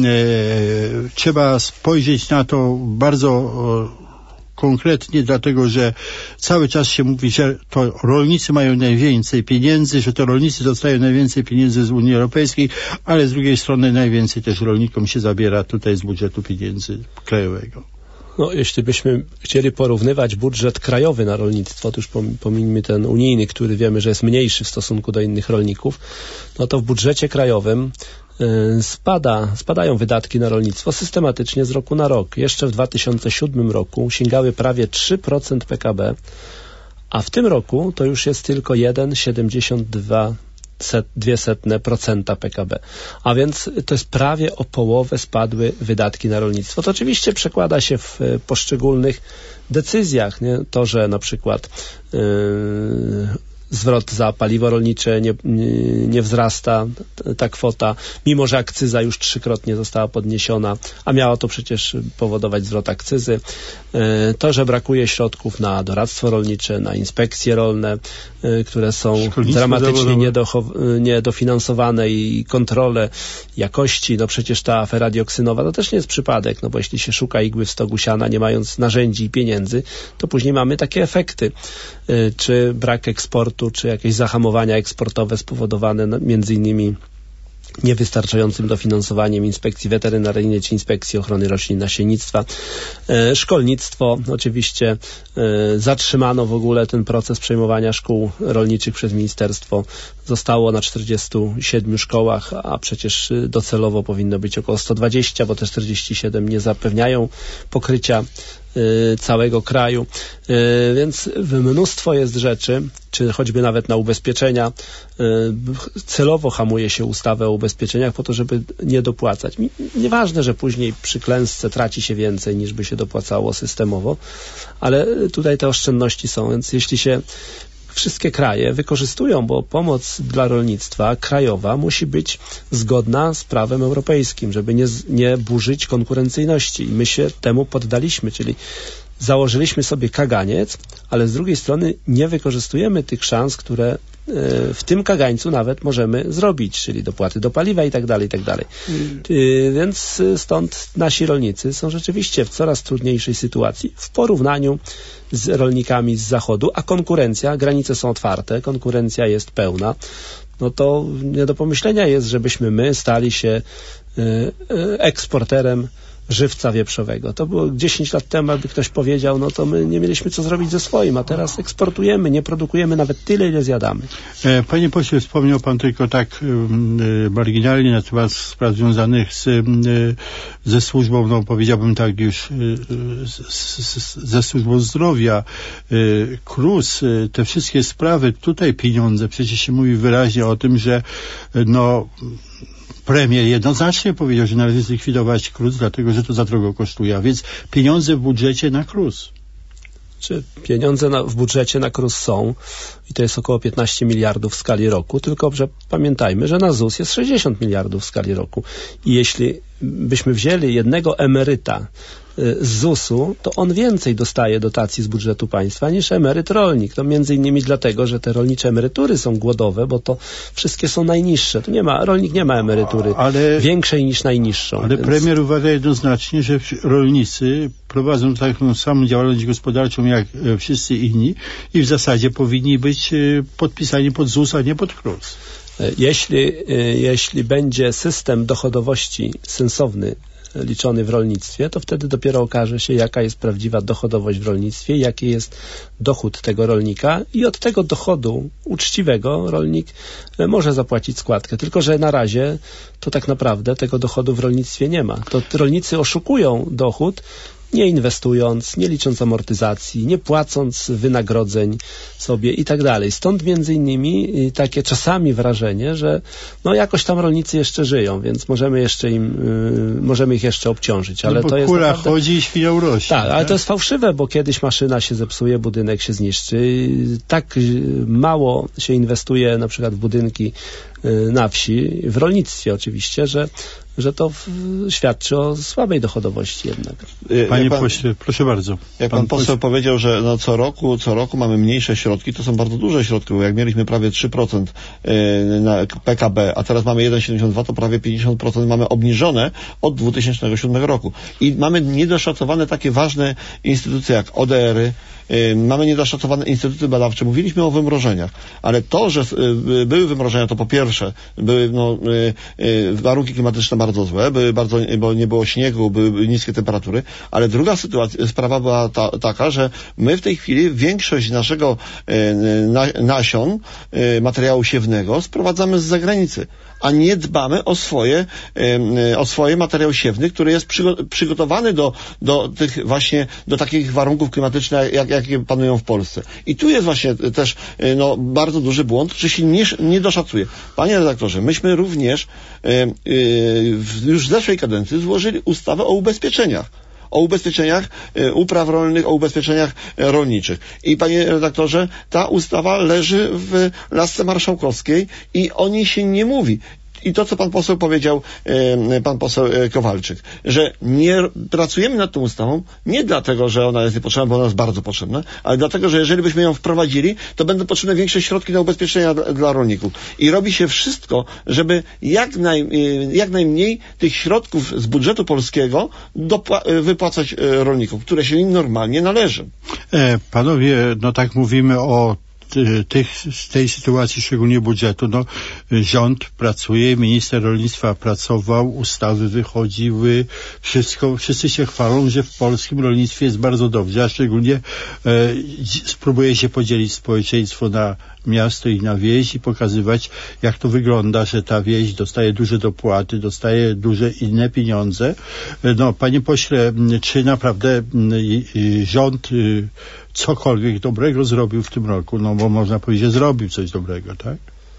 trzeba spojrzeć na to bardzo konkretnie, dlatego że cały czas się mówi, że to rolnicy mają najwięcej pieniędzy, że to rolnicy dostają najwięcej pieniędzy z Unii Europejskiej, ale z drugiej strony najwięcej też rolnikom się zabiera tutaj z budżetu pieniędzy krajowego. Jeśli byśmy chcieli porównywać budżet krajowy na rolnictwo, to już pomińmy ten unijny, który wiemy, że jest mniejszy w stosunku do innych rolników, to w budżecie krajowym spadają wydatki na rolnictwo systematycznie z roku na rok. Jeszcze w 2007 roku sięgały prawie 3% PKB, a w tym roku to już jest tylko 1,72% PKB. A więc to jest prawie o połowę spadły wydatki na rolnictwo. To oczywiście przekłada się w poszczególnych decyzjach, nie? To, że na przykład zwrot za paliwo rolnicze nie wzrasta ta kwota, mimo że akcyza już 3-krotnie została podniesiona, a miało to przecież powodować zwrot akcyzy. To, że brakuje środków na doradztwo rolnicze, na inspekcje rolne, które są dramatycznie niedofinansowane i kontrole jakości, no przecież ta afera dioksynowa to też nie jest przypadek, no bo jeśli się szuka igły w stogu siana, nie mając narzędzi i pieniędzy, to później mamy takie efekty. Czy brak eksportu, czy jakieś zahamowania eksportowe spowodowane między innymi niewystarczającym dofinansowaniem inspekcji weterynaryjnej czy inspekcji ochrony roślin, nasiennictwa. Szkolnictwo, oczywiście zatrzymano w ogóle ten proces przejmowania szkół rolniczych przez ministerstwo. Zostało na 47 szkołach, a przecież docelowo powinno być około 120, bo te 47 nie zapewniają pokrycia całego kraju. Więc mnóstwo jest rzeczy, czy choćby nawet na ubezpieczenia. Celowo hamuje się ustawę o ubezpieczeniach po to, żeby nie dopłacać. Nieważne, że później przy klęsce traci się więcej niż by się dopłacało systemowo, ale tutaj te oszczędności są, więc jeśli się wszystkie kraje wykorzystują, bo pomoc dla rolnictwa krajowa musi być zgodna z prawem europejskim, żeby nie burzyć konkurencyjności. I my się temu poddaliśmy, czyli założyliśmy sobie kaganiec, ale z drugiej strony nie wykorzystujemy tych szans, które w tym kagańcu nawet możemy zrobić, czyli dopłaty do paliwa i tak dalej, i tak dalej. Więc stąd nasi rolnicy są rzeczywiście w coraz trudniejszej sytuacji w porównaniu z rolnikami z zachodu, a konkurencja, granice są otwarte, konkurencja jest pełna, no to nie do pomyślenia jest, żebyśmy my stali się eksporterem żywca wieprzowego. To było 10 lat temu, jakby ktoś powiedział, no to my nie mieliśmy co zrobić ze swoim, a teraz eksportujemy, nie produkujemy nawet tyle, ile zjadamy. Panie pośle, wspomniał pan tylko tak marginalnie na temat spraw związanych ze służbą, no powiedziałbym tak już ze służbą zdrowia, KRUS, te wszystkie sprawy, tutaj pieniądze, przecież się mówi wyraźnie o tym, że no premier jednoznacznie powiedział, że należy zlikwidować KRUS, dlatego że to za drogo kosztuje, a więc pieniądze w budżecie na KRUS. Czy pieniądze w budżecie na KRUS są i to jest około 15 miliardów w skali roku, tylko że pamiętajmy, że na ZUS jest 60 miliardów w skali roku. I jeśli byśmy wzięli jednego emeryta z ZUS-u, to on więcej dostaje dotacji z budżetu państwa niż emeryt rolnik. To między innymi dlatego, że te rolnicze emerytury są głodowe, bo to wszystkie są najniższe. To rolnik nie ma emerytury większej niż najniższą. Ale premier uważa jednoznacznie, że rolnicy prowadzą taką samą działalność gospodarczą jak wszyscy inni i w zasadzie powinni być podpisani pod ZUS, a nie pod KRUS. Jeśli będzie system dochodowości sensowny liczony w rolnictwie, to wtedy dopiero okaże się, jaka jest prawdziwa dochodowość w rolnictwie, jaki jest dochód tego rolnika i od tego dochodu uczciwego rolnik może zapłacić składkę. Tylko że na razie to tak naprawdę tego dochodu w rolnictwie nie ma. To rolnicy oszukują dochód, nie inwestując, nie licząc amortyzacji, nie płacąc wynagrodzeń sobie i tak dalej. Stąd między innymi takie czasami wrażenie, że no jakoś tam rolnicy jeszcze żyją, więc możemy ich jeszcze obciążyć. Ale bo to jest kura naprawdę chodzi i świnia urośnie. Tak, ale to jest fałszywe, bo kiedyś maszyna się zepsuje, budynek się zniszczy. Tak mało się inwestuje na przykład w budynki na wsi, w rolnictwie oczywiście, że to świadczy o słabej dochodowości jednak. Panie pośle, proszę bardzo. Jak pan poseł powiedział, że no co roku mamy mniejsze środki, to są bardzo duże środki, bo jak mieliśmy prawie 3% na PKB, a teraz mamy 1,72, to prawie 50% mamy obniżone od 2007 roku. I mamy niedoszacowane takie ważne instytucje jak ODR-y, mamy niedoszacowane instytuty badawcze, mówiliśmy o wymrożeniach, ale to, że były wymrożenia, to po pierwsze, były warunki klimatyczne bardzo złe, bo nie było śniegu, były niskie temperatury, ale druga sprawa była taka, że my w tej chwili większość naszego nasion, materiału siewnego sprowadzamy z zagranicy, a nie dbamy o swoje materiał siewny, który jest przygotowany do takich warunków klimatycznych, jakie panują w Polsce. I tu jest właśnie też bardzo duży błąd, że się nie doszacuje. Panie redaktorze, myśmy również już w zeszłej kadencji złożyli ustawę o ubezpieczeniach upraw rolnych, o ubezpieczeniach rolniczych. I panie redaktorze, ta ustawa leży w lasce marszałkowskiej i o niej się nie mówi. I to, co pan poseł powiedział, pan poseł Kowalczyk, że nie pracujemy nad tą ustawą nie dlatego, że ona jest niepotrzebna, bo ona jest bardzo potrzebna, ale dlatego, że jeżeli byśmy ją wprowadzili, to będą potrzebne większe środki na ubezpieczenia dla rolników. I robi się wszystko, żeby jak najmniej tych środków z budżetu polskiego wypłacać rolnikom, które się im normalnie należy. Panowie, tak mówimy o tej sytuacji, szczególnie budżetu, rząd pracuje, minister rolnictwa pracował, ustawy wychodziły, wszyscy się chwalą, że w polskim rolnictwie jest bardzo dobrze, a szczególnie spróbuje się podzielić społeczeństwo na miasto i na wieś i pokazywać, jak to wygląda, że ta wieś dostaje duże dopłaty, dostaje duże inne pieniądze. Panie pośle, czy naprawdę rząd cokolwiek dobrego zrobił w tym roku? Bo można powiedzieć, że zrobił coś dobrego, tak?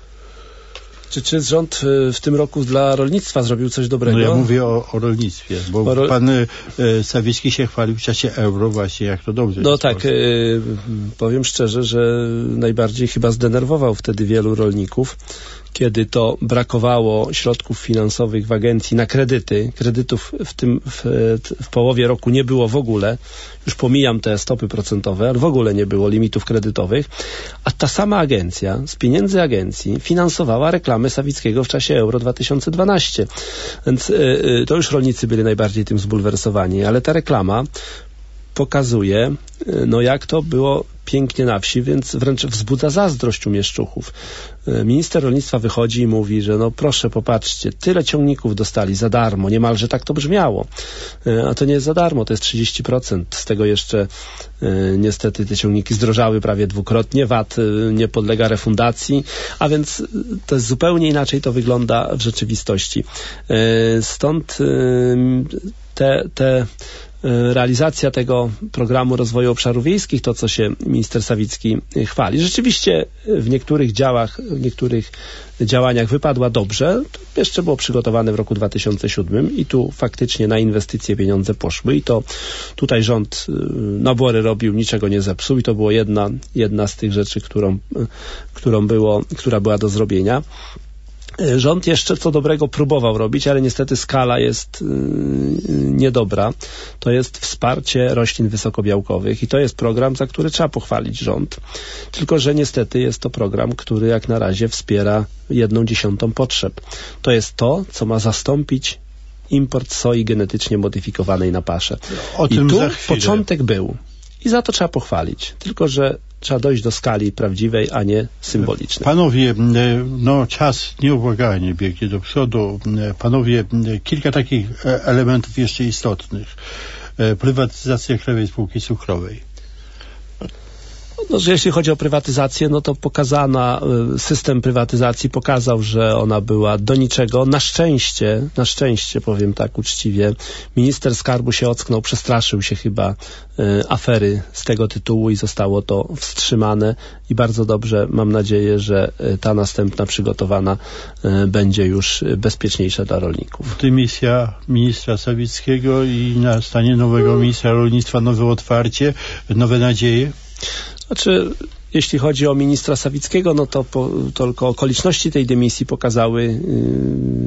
Czy rząd w tym roku dla rolnictwa zrobił coś dobrego? Ja mówię o rolnictwie, bo pan Sawicki się chwalił w czasie euro właśnie, jak to dobrze jest. Tak, powiem szczerze, że najbardziej chyba zdenerwował wtedy wielu rolników, kiedy to brakowało środków finansowych w agencji na kredyty. Kredytów w połowie roku nie było w ogóle. Już pomijam te stopy procentowe, ale w ogóle nie było limitów kredytowych. A ta sama agencja, z pieniędzy agencji, finansowała reklamy Sawickiego w czasie Euro 2012. Więc to już rolnicy byli najbardziej tym zbulwersowani. Ale ta reklama pokazuje, jak to było pięknie na wsi, więc wręcz wzbudza zazdrość u mieszczuchów. Minister rolnictwa wychodzi i mówi, że proszę, popatrzcie, tyle ciągników dostali za darmo, niemalże tak to brzmiało. A to nie jest za darmo, to jest 30%. Z tego jeszcze niestety te ciągniki zdrożały prawie dwukrotnie, VAT nie podlega refundacji, a więc to jest zupełnie inaczej to wygląda w rzeczywistości. Stąd realizacja tego programu rozwoju obszarów wiejskich, to co się minister Sawicki chwali. Rzeczywiście w niektórych działaniach wypadła dobrze. To jeszcze było przygotowane w roku 2007 i tu faktycznie na inwestycje pieniądze poszły i to tutaj rząd nabory robił, niczego nie zepsuł i to było jedna z tych rzeczy, która była do zrobienia. Rząd jeszcze co dobrego próbował robić, ale niestety skala jest niedobra. To jest wsparcie roślin wysokobiałkowych i to jest program, za który trzeba pochwalić rząd. Tylko że niestety jest to program, który jak na razie wspiera 1/10 potrzeb. To jest to, co ma zastąpić import soi genetycznie modyfikowanej na paszę. I tu początek był. I za to trzeba pochwalić. Tylko że trzeba dojść do skali prawdziwej, a nie symbolicznej. Panowie, czas nieubłaganie biegnie do przodu. Panowie, kilka takich elementów jeszcze istotnych. Prywatyzacja Krajowej Spółki Cukrowej. Że jeśli chodzi o prywatyzację, to system prywatyzacji pokazał, że ona była do niczego. Na szczęście, powiem tak uczciwie, minister skarbu się ocknął, przestraszył się chyba afery z tego tytułu i zostało to wstrzymane i bardzo dobrze, mam nadzieję, że ta następna przygotowana będzie już bezpieczniejsza dla rolników. Dymisja ministra Sawickiego i nastanie nowego ministra rolnictwa, nowe otwarcie, nowe nadzieje? Jeśli chodzi o ministra Sawickiego, to tylko okoliczności tej dymisji pokazały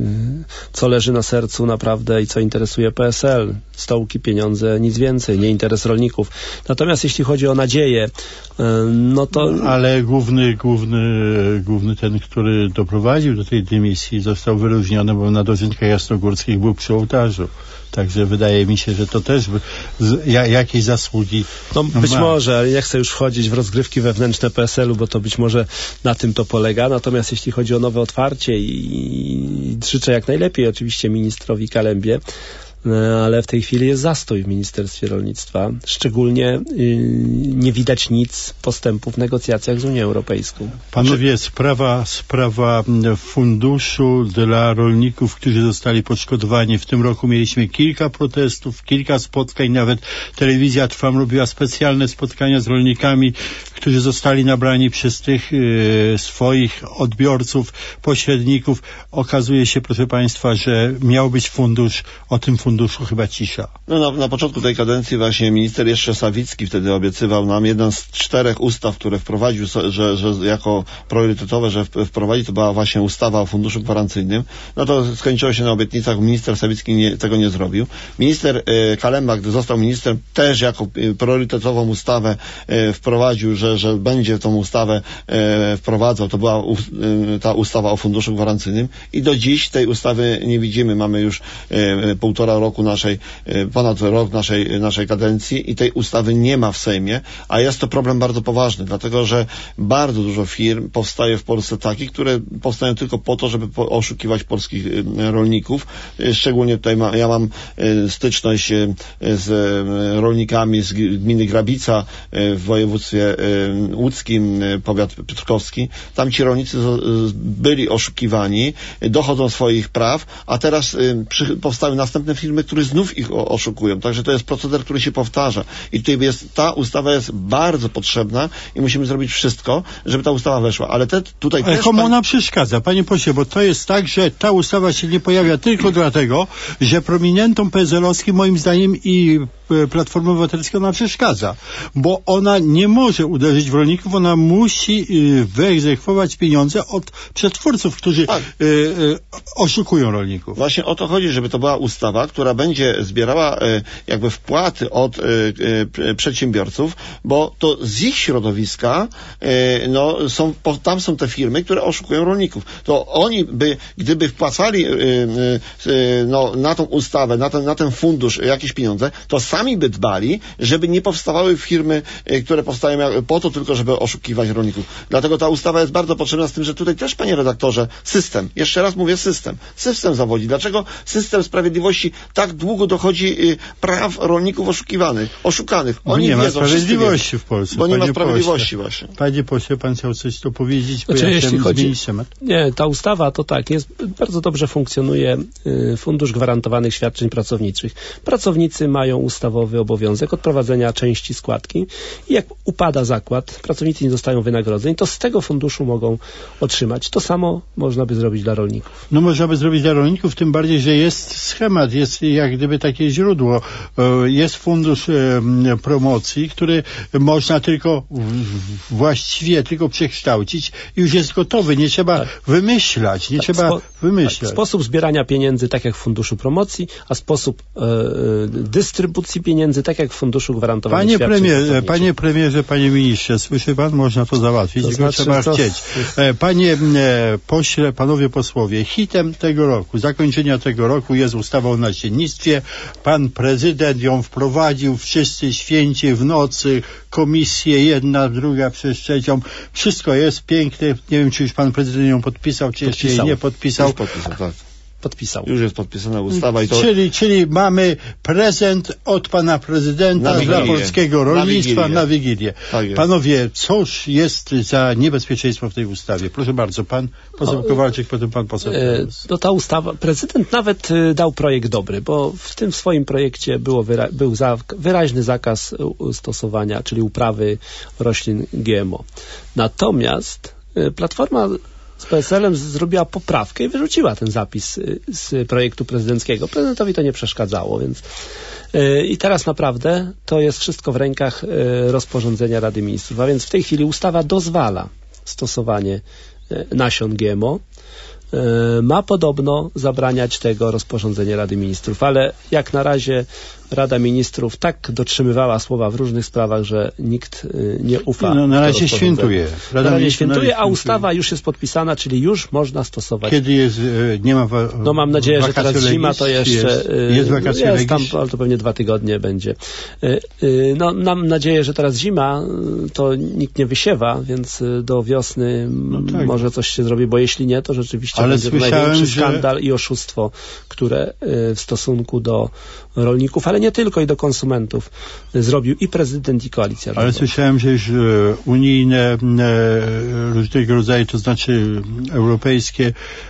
co leży na sercu naprawdę i co interesuje PSL. Stołki, pieniądze, nic więcej, nie interes rolników. Natomiast jeśli chodzi o nadzieję, no to... Ale główny ten, który doprowadził do tej dymisji, został wyróżniony, bo na dożynkach jasnogórskich był przy ołtarzu. Także wydaje mi się, że to też jakieś zasługi być może, ale nie chcę już wchodzić w rozgrywki wewnętrzne PSL-u, bo to być może na tym to polega. Natomiast jeśli chodzi o nowe otwarcie i życzę jak najlepiej oczywiście ministrowi Kalembie, ale w tej chwili jest zastój w Ministerstwie Rolnictwa. Szczególnie nie widać nic postępu w negocjacjach z Unią Europejską. Panowie, sprawa funduszu dla rolników, którzy zostali poszkodowani. W tym roku mieliśmy kilka protestów, kilka spotkań, nawet telewizja Trwam robiła specjalne spotkania z rolnikami, którzy zostali nabrani przez tych swoich odbiorców, pośredników. Okazuje się, proszę Państwa, że miał być fundusz, o tym funduszu chyba cisza. No na początku tej kadencji właśnie minister jeszcze Sawicki wtedy obiecywał nam jedną z 4 ustaw, które wprowadził, że jako priorytetowe, że wprowadzi, to była właśnie ustawa o funduszu gwarancyjnym. No to skończyło się na obietnicach, minister Sawicki tego nie zrobił. Minister Kalemba, gdy został ministrem, też jako priorytetową ustawę wprowadził, że będzie tą ustawę wprowadzał. To była ta ustawa o funduszu gwarancyjnym i do dziś tej ustawy nie widzimy. Mamy już ponad rok naszej kadencji i tej ustawy nie ma w Sejmie, a jest to problem bardzo poważny, dlatego że bardzo dużo firm powstaje w Polsce takich, które powstają tylko po to, żeby oszukiwać polskich rolników. Szczególnie tutaj ja mam styczność z rolnikami z gminy Grabica w województwie łódzkim, powiat piotrkowski. Tam ci rolnicy byli oszukiwani, dochodzą swoich praw, a teraz powstały następne firmy, które znów ich oszukują. Także to jest proceder, który się powtarza. I tutaj ta ustawa jest bardzo potrzebna i musimy zrobić wszystko, żeby ta ustawa weszła. Ale komu ona przeszkadza, panie pośle, bo to jest tak, że ta ustawa się nie pojawia tylko dlatego, że prominentom PSL-owskim moim zdaniem i Platformy Obywatelskiej ona przeszkadza, bo ona nie może uderzyć w rolników, ona musi wyegzekwować pieniądze od przetwórców, którzy oszukują rolników. Właśnie o to chodzi, żeby to była ustawa, która będzie zbierała jakby wpłaty od przedsiębiorców, bo to z ich środowiska tam są te firmy, które oszukują rolników. To oni gdyby wpłacali na tą ustawę, na ten fundusz jakieś pieniądze, to sami by dbali, żeby nie powstawały firmy, które powstają po to tylko, żeby oszukiwać rolników. Dlatego ta ustawa jest bardzo potrzebna, z tym, że tutaj też, panie redaktorze, system. Jeszcze raz mówię system. System zawodzi. Dlaczego system sprawiedliwości tak długo dochodzi praw rolników oszukanych? Oni nie ma sprawiedliwości w Polsce. Bo nie ma sprawiedliwości właśnie. Panie pośle, pan chciał coś tu powiedzieć? Jeśli chodzi... Nie, ta ustawa to tak, bardzo dobrze funkcjonuje Fundusz Gwarantowanych Świadczeń Pracowniczych. Pracownicy mają ustawowy obowiązek odprowadzenia części składki i jak upada zakład, pracownicy nie dostają wynagrodzeń, to z tego funduszu mogą otrzymać. To samo można by zrobić dla rolników. No można by zrobić dla rolników, tym bardziej, że jest schemat, jest jak gdyby takie źródło. Jest fundusz promocji, który można właściwie tylko przekształcić i już jest gotowy. Nie trzeba wymyślać. Sposób zbierania pieniędzy tak jak w funduszu promocji, a sposób dystrybucji pieniędzy tak jak w funduszu gwarantowanych świadczeń. Panie premierze, panie ministrze, słyszy pan? Można to załatwić, tylko trzeba chcieć. Panie pośle, panowie posłowie, hitem tego roku, zakończenia tego roku jest ustawa o nasiennictwie. Pan prezydent ją wprowadził, wszyscy święci w nocy, komisje, jedna, druga przez trzecią. Wszystko jest piękne. Nie wiem, czy już pan prezydent ją podpisał, czy jeszcze jej nie podpisał. Już podpisał, tak. Już jest podpisana ustawa i to... Czyli mamy prezent od pana prezydenta dla polskiego rolnictwa na Wigilię. Tak jest. Panowie, cóż jest za niebezpieczeństwo w tej ustawie? Proszę bardzo, pan poseł Kowalczyk, potem pan poseł. Ta ustawa, prezydent nawet dał projekt dobry, bo w tym swoim projekcie był wyraźny zakaz stosowania, czyli uprawy roślin GMO. Natomiast Platforma z PSL-em zrobiła poprawkę i wyrzuciła ten zapis z projektu prezydenckiego. Prezydentowi to nie przeszkadzało, więc i teraz naprawdę to jest wszystko w rękach rozporządzenia Rady Ministrów, a więc w tej chwili ustawa dozwala stosowanie nasion GMO. ma podobno zabraniać tego rozporządzenie Rady Ministrów, ale jak na razie Rada Ministrów tak dotrzymywała słowa w różnych sprawach, że nikt nie ufa. No, na razie świętuje. Na razie świętuje, a ustawa już jest podpisana, czyli już można stosować. Kiedy jest, nie ma no mam nadzieję, że teraz zima to jeszcze jest wakacja jest tam, ale to pewnie 2 tygodnie będzie. No mam nadzieję, że teraz zima, to nikt nie wysiewa, więc do wiosny tak. Może coś się zrobi, bo jeśli nie, to rzeczywiście ale będzie to największy skandal i oszustwo, które w stosunku do rolników, ale nie tylko, i do konsumentów zrobił i prezydent, i koalicja rządowa. Ale słyszałem, że już unijne różnego rodzaju, to znaczy europejskie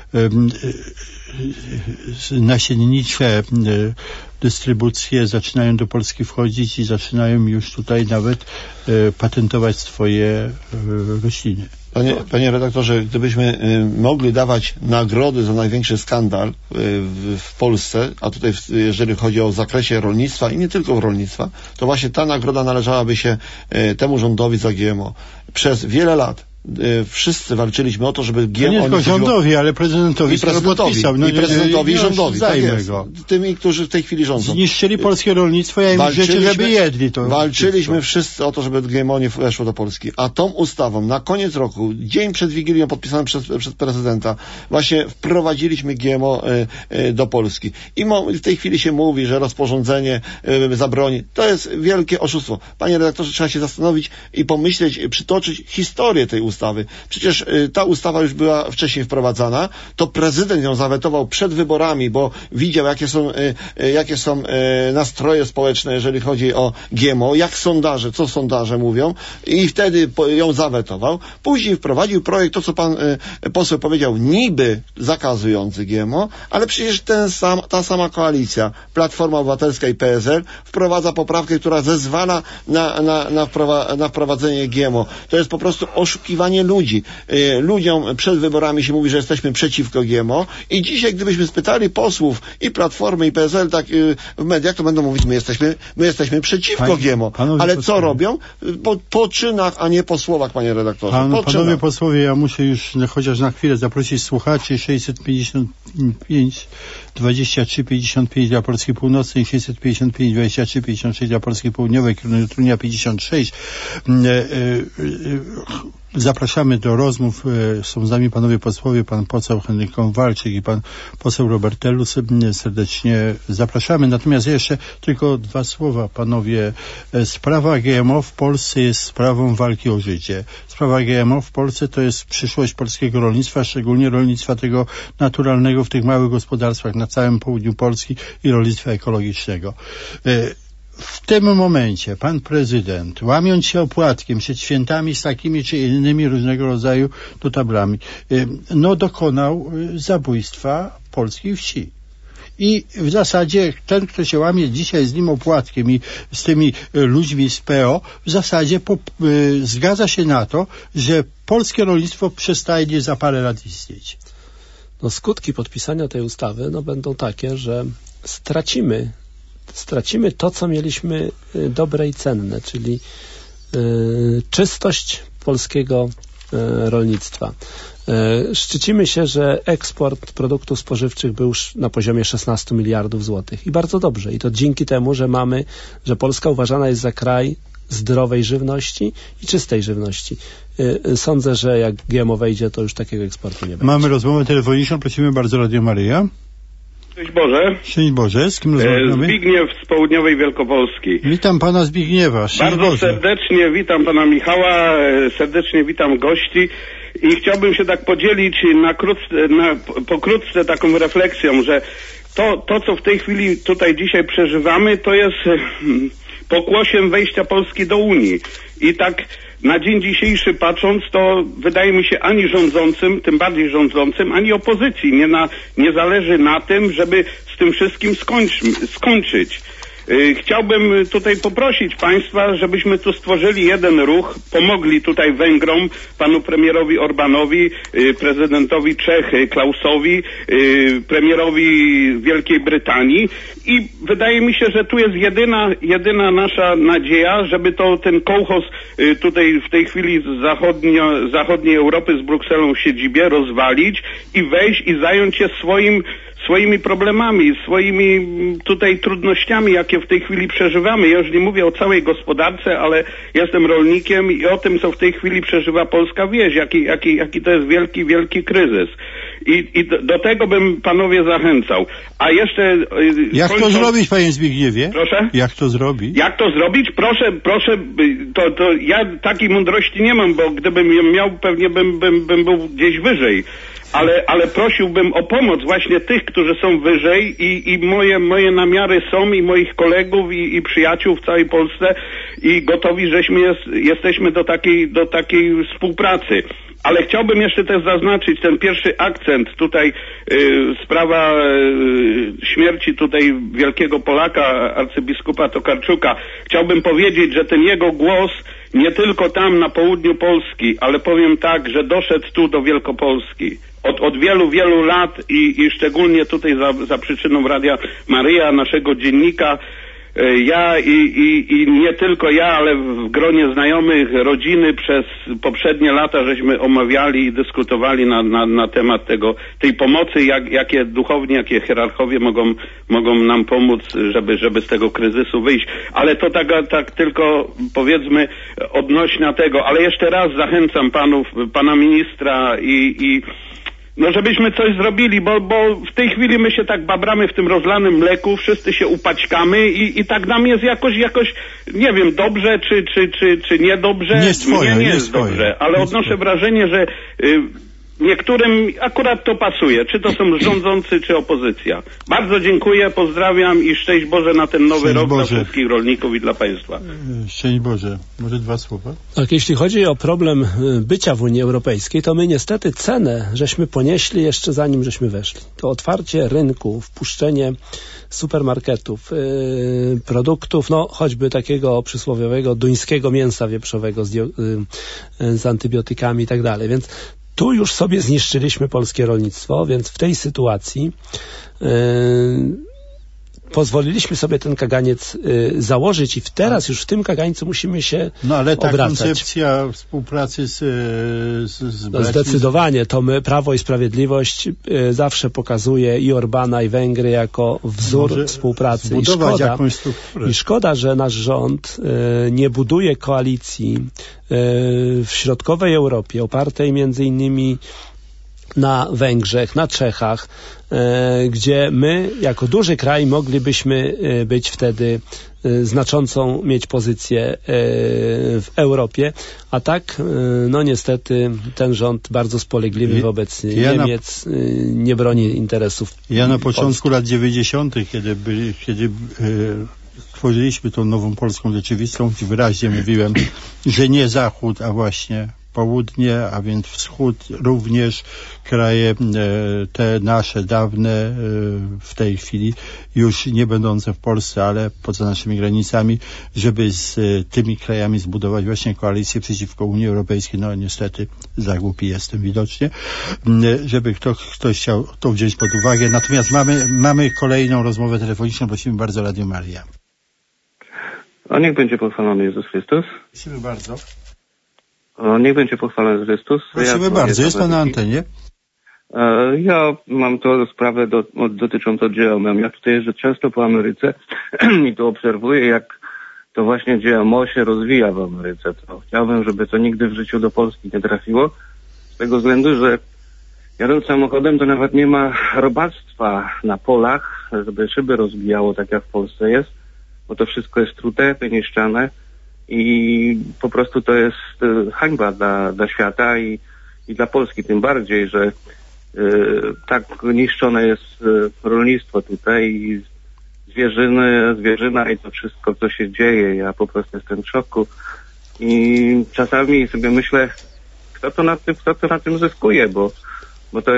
nasiennicze dystrybucje zaczynają do Polski wchodzić i zaczynają już tutaj nawet patentować swoje rośliny. Panie redaktorze, gdybyśmy mogli dawać nagrody za największy skandal w Polsce, a tutaj jeżeli chodzi o zakresie rolnictwa i nie tylko rolnictwa, to właśnie ta nagroda należałaby się temu rządowi za GMO. Przez wiele lat wszyscy walczyliśmy o to, żeby GMO... nie tylko rządowi, ale prezydentowi podpisał. I prezydentowi i rządowi. Tak jest. Tymi, którzy w tej chwili rządzą. Zniszczyli polskie rolnictwo, ja im życzę, żeby jedli to. Walczyliśmy wszyscy o to, żeby GMO nie weszło do Polski. A tą ustawą na koniec roku, dzień przed Wigilią podpisaną przez prezydenta, właśnie wprowadziliśmy GMO do Polski. I w tej chwili się mówi, że rozporządzenie zabroni. To jest wielkie oszustwo. Panie redaktorze, trzeba się zastanowić i pomyśleć, przytoczyć historię tej ustawy. Przecież ta ustawa już była wcześniej wprowadzana, to prezydent ją zawetował przed wyborami, bo widział, jakie są nastroje społeczne, jeżeli chodzi o GMO, co sondaże mówią, i wtedy ją zawetował. Później wprowadził projekt, to co pan poseł powiedział, niby zakazujący GMO, ale przecież ta sama koalicja, Platforma Obywatelska i PSL, wprowadza poprawkę, która zezwala na wprowadzenie GMO. To jest po prostu oszukiwanie ludzi. Ludziom przed wyborami się mówi, że jesteśmy przeciwko GMO, i dzisiaj, gdybyśmy spytali posłów i Platformy, i PSL, tak w mediach, to będą mówić, my jesteśmy przeciwko GMO. Ale co robią? Po czynach, a nie po słowach, panie redaktorze. Panowie posłowie, ja muszę już chociaż na chwilę zaprosić słuchaczy. 655 23 55 dla Polski Północnej, 655 23 56 dla Polski Południowej, Kierunia 56. Zapraszamy do rozmów. Są z nami panowie posłowie, pan poseł Henryk Kowalczyk i pan poseł Robert Telus. Serdecznie zapraszamy. Natomiast jeszcze tylko 2 słowa, panowie. Sprawa GMO w Polsce jest sprawą walki o życie. Sprawa GMO w Polsce to jest przyszłość polskiego rolnictwa, szczególnie rolnictwa tego naturalnego w tych małych gospodarstwach na całym południu Polski i rolnictwa ekologicznego. W tym momencie pan prezydent, łamiąc się opłatkiem przed świętami z takimi czy innymi różnego rodzaju tablami, dokonał zabójstwa polskiej wsi. I w zasadzie ten, kto się łamie dzisiaj z nim opłatkiem i z tymi ludźmi z PO, w zasadzie zgadza się na to, że polskie rolnictwo przestaje za parę lat istnieć. Skutki podpisania tej ustawy będą takie, że stracimy to, co mieliśmy dobre i cenne, czyli czystość polskiego rolnictwa. Szczycimy się, że eksport produktów spożywczych był już na poziomie 16 miliardów złotych. I bardzo dobrze. I to dzięki temu, że Polska uważana jest za kraj zdrowej żywności i czystej żywności. Sądzę, że jak GMO wejdzie, to już takiego eksportu nie będzie. Mamy rozmowę telefoniczną. Prosimy bardzo, Radio Maryja. Szczęść Boże. Szczęść Boże. Z kim rozmawiamy? Zbigniew z południowej Wielkopolski. Witam pana Zbigniewa. Bardzo serdecznie witam pana Michała, serdecznie witam gości i chciałbym się tak podzielić pokrótce taką refleksją, że to, co w tej chwili tutaj dzisiaj przeżywamy, to jest pokłosiem wejścia Polski do Unii. I tak na dzień dzisiejszy patrząc, to wydaje mi się ani rządzącym, tym bardziej rządzącym, ani opozycji nie zależy na tym, żeby z tym wszystkim skończyć. Chciałbym tutaj poprosić Państwa, żebyśmy tu stworzyli jeden ruch, pomogli tutaj Węgrom, panu premierowi Orbanowi, prezydentowi Czech Klausowi, premierowi Wielkiej Brytanii i wydaje mi się, że tu jest jedyna nasza nadzieja, żeby ten kołchoz tutaj w tej chwili z zachodniej Europy z Brukselą w siedzibie rozwalić i wejść i zająć się swoimi problemami, swoimi tutaj trudnościami, jakie w tej chwili przeżywamy. Ja już nie mówię o całej gospodarce, ale jestem rolnikiem i o tym, co w tej chwili przeżywa polska wieś, jaki to jest wielki kryzys. I do tego bym panowie zachęcał. A jeszcze... Jak to zrobić, panie Zbigniewie? Proszę? Jak to zrobić? Jak to zrobić? Proszę, to ja takiej mądrości nie mam, bo gdybym ją miał, pewnie bym był gdzieś wyżej. Ale prosiłbym o pomoc właśnie tych, którzy są wyżej i moje namiary są i moich kolegów i przyjaciół w całej Polsce i gotowi, jesteśmy do takiej współpracy. Ale chciałbym jeszcze też zaznaczyć ten pierwszy akcent tutaj, sprawa śmierci tutaj wielkiego Polaka, arcybiskupa Tokarczuka. Chciałbym powiedzieć, że ten jego głos nie tylko tam na południu Polski, ale powiem tak, że doszedł tu do Wielkopolski. Od wielu lat i szczególnie tutaj za przyczyną Radia Maryja, naszego dziennika, ja i nie tylko ja, ale w gronie znajomych, rodziny przez poprzednie lata żeśmy omawiali i dyskutowali na temat tej pomocy, jakie duchowni, jakie hierarchowie mogą nam pomóc, żeby z tego kryzysu wyjść. Ale to tak tylko powiedzmy odnośnie tego, ale jeszcze raz zachęcam pana ministra i żebyśmy coś zrobili, bo w tej chwili my się tak babramy w tym rozlanym mleku, wszyscy się upaćkamy i tak nam jest jakoś, nie wiem, dobrze czy niedobrze. Nie jest dobrze, ale odnoszę wrażenie, że niektórym akurat to pasuje, czy to są rządzący, czy opozycja. Bardzo dziękuję, pozdrawiam i szczęść Boże na ten nowy rok dla wszystkich rolników i dla Państwa. Szczęść Boże. Może 2 słowa? Tak, jeśli chodzi o problem bycia w Unii Europejskiej, to my niestety cenę żeśmy ponieśli jeszcze zanim żeśmy weszli. To otwarcie rynku, wpuszczenie supermarketów, produktów, choćby takiego przysłowiowego duńskiego mięsa wieprzowego z antybiotykami i tak dalej, więc tu już sobie zniszczyliśmy polskie rolnictwo, więc w tej sytuacji pozwoliliśmy sobie ten kaganiec założyć i teraz już w tym kagańcu musimy się ale ta obracać. koncepcja współpracy z zdecydowanie, to my, Prawo i Sprawiedliwość zawsze pokazuje i Orbana, i Węgry jako wzór współpracy. I szkoda, że nasz rząd nie buduje koalicji w środkowej Europie, opartej między innymi na Węgrzech, na Czechach, gdzie my jako duży kraj moglibyśmy być wtedy znaczącą mieć pozycję w Europie, a tak niestety ten rząd bardzo spolegliwy wobec Niemiec nie broni interesów Ja na początku lat 90., kiedy tworzyliśmy tą nową polską rzeczywistość, wyraźnie mówiłem, że nie Zachód, a właśnie południe, a więc wschód, również kraje te nasze dawne, w tej chwili już nie będące w Polsce, ale poza naszymi granicami, żeby z tymi krajami zbudować właśnie koalicję przeciwko Unii Europejskiej. Niestety za głupi jestem widocznie, żeby ktoś chciał to wziąć pod uwagę. Natomiast mamy kolejną rozmowę telefoniczną. Prosimy bardzo, Radio Maryja. Niech będzie pochwalony Jezus Chrystus. Prosimy bardzo. Niech będzie pochwalony Jezus Chrystus. Prosimy bardzo, jest pan na antenie. Ja mam to sprawę dotyczącą GMO. Ja tutaj jeżdżę często po Ameryce i to obserwuję, jak to właśnie GMO się rozwija w Ameryce. To chciałbym, żeby to nigdy w życiu do Polski nie trafiło. Z tego względu, że jadąc samochodem to nawet nie ma robactwa na polach, żeby szyby rozbijało tak jak w Polsce jest, bo to wszystko jest trute, wyniszczane. I po prostu to jest hańba dla świata i dla Polski tym bardziej, że tak niszczone jest rolnictwo tutaj i zwierzyna i to wszystko, co się dzieje. Ja po prostu jestem w szoku i czasami sobie myślę, kto to na tym zyskuje, bo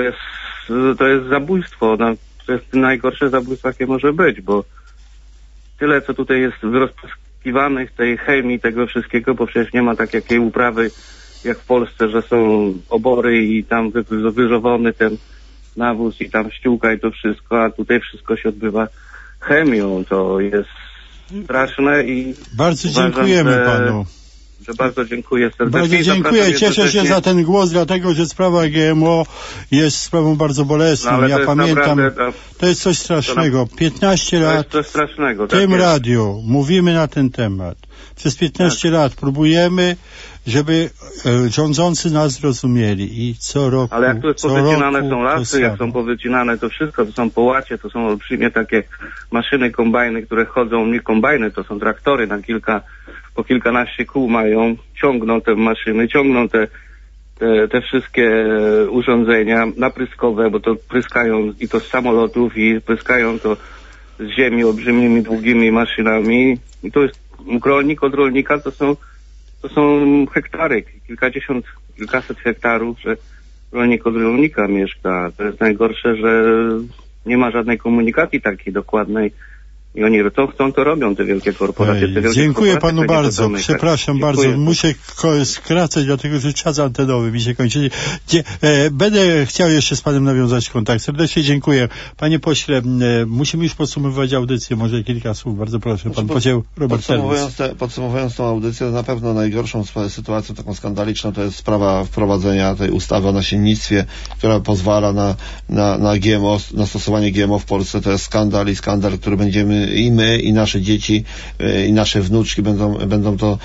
to jest zabójstwo, to jest najgorsze zabójstwo, jakie może być, bo tyle, co tutaj jest rozpryskiwanych, tej chemii, tego wszystkiego, bo przecież nie ma takiej uprawy jak w Polsce, że są obory i tam wyżowony ten nawóz i tam ściółka i to wszystko, a tutaj wszystko się odbywa chemią. To jest straszne i bardzo dziękujemy panu. Bardzo dziękuję serdecznie. Bardzo dziękuję. Cieszę się za ten głos, dlatego że sprawa GMO jest sprawą bardzo bolesną. Ja pamiętam, to jest coś strasznego. 15 lat to jest coś strasznego, w tym radiu mówimy na ten temat. Przez 15 lat próbujemy, żeby rządzący nas zrozumieli i co roku. Ale jak tu jest powycinane są lasy, jak są powycinane to wszystko, to są połacie, to są olbrzymie takie maszyny, kombajny, które chodzą, nie kombajny, to są traktory po kilkanaście kół mają, ciągną te maszyny, ciągną te wszystkie urządzenia napryskowe, bo to pryskają i to z samolotów i pryskają to z ziemi olbrzymimi, długimi maszynami i to jest rolnik od rolnika, to są hektary, kilkaset hektarów, że rolnik od rolnika mieszka. To jest najgorsze, że nie ma żadnej komunikacji takiej dokładnej i oni chcą, to robią, te wielkie korporacje. Dziękuję panu bardzo. Przepraszam bardzo. Muszę skracać, dlatego że czas antenowy mi się kończy. Będę chciał jeszcze z panem nawiązać kontakt. Serdecznie dziękuję. Panie pośle, musimy już podsumowywać audycję. Może kilka słów. Bardzo proszę. Pan poseł Robert Podsumowując tą audycję, na pewno najgorszą sytuacją taką skandaliczną to jest sprawa wprowadzenia tej ustawy o nasiennictwie, która pozwala na GMO, na stosowanie GMO w Polsce. To jest skandal, który będziemy i my, i nasze dzieci, i nasze wnuczki będą to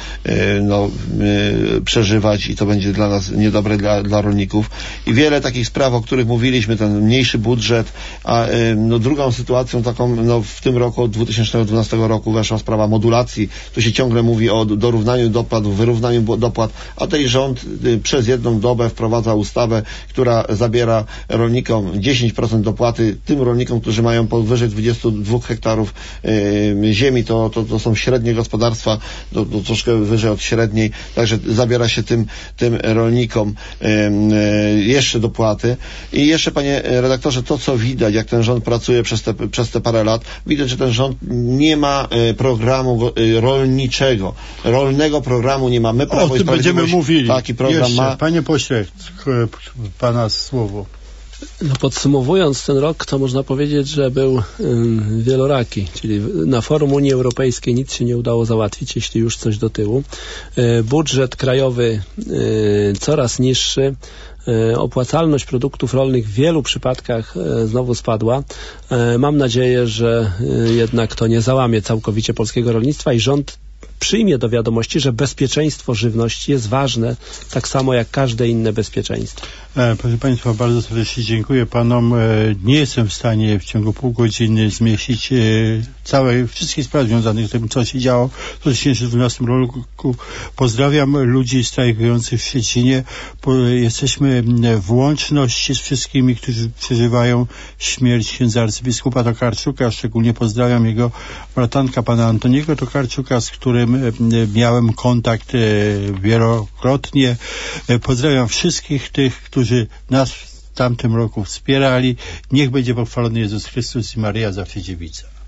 przeżywać i to będzie dla nas niedobre dla rolników. I wiele takich spraw, o których mówiliśmy, ten mniejszy budżet, a drugą sytuacją taką, w tym roku, od 2012 roku weszła sprawa modulacji. Tu się ciągle mówi o dorównaniu dopłat, wyrównaniu dopłat, a tej rząd przez jedną dobę wprowadza ustawę, która zabiera rolnikom 10% dopłaty, tym rolnikom, którzy mają powyżej 22 hektarów ziemi, to są średnie gospodarstwa, to troszkę wyżej od średniej, także zabiera się tym rolnikom jeszcze dopłaty. I jeszcze, panie redaktorze, to co widać, jak ten rząd pracuje przez te parę lat, widać, że ten rząd nie ma programu rolniczego, rolnego programu nie ma. My Prawo i Sprawiedliwość będziemy mówili. Taki program jeszcze ma. Panie pośle, pana słowo. Podsumowując ten rok, to można powiedzieć, że był wieloraki, czyli na forum Unii Europejskiej nic się nie udało załatwić, jeśli już coś do tyłu. Budżet krajowy coraz niższy. Opłacalność produktów rolnych w wielu przypadkach znowu spadła. Mam nadzieję, że jednak to nie załamie całkowicie polskiego rolnictwa i rząd przyjmie do wiadomości, że bezpieczeństwo żywności jest ważne, tak samo jak każde inne bezpieczeństwo. Proszę Państwa, bardzo serdecznie dziękuję Panom. Nie jestem w stanie w ciągu pół godziny zmieścić wszystkich spraw związanych z tym, co się działo w 2012 roku. Pozdrawiam ludzi strajkujących w Szczecinie. Jesteśmy w łączności z wszystkimi, którzy przeżywają śmierć księdza arcybiskupa Tokarczuka. Szczególnie pozdrawiam jego bratanka, pana Antoniego Tokarczuka, z którym miałem kontakt wielokrotnie. Pozdrawiam wszystkich tych, którzy nas w tamtym roku wspierali. Niech będzie pochwalony Jezus Chrystus i Maryja zawsze dziewica.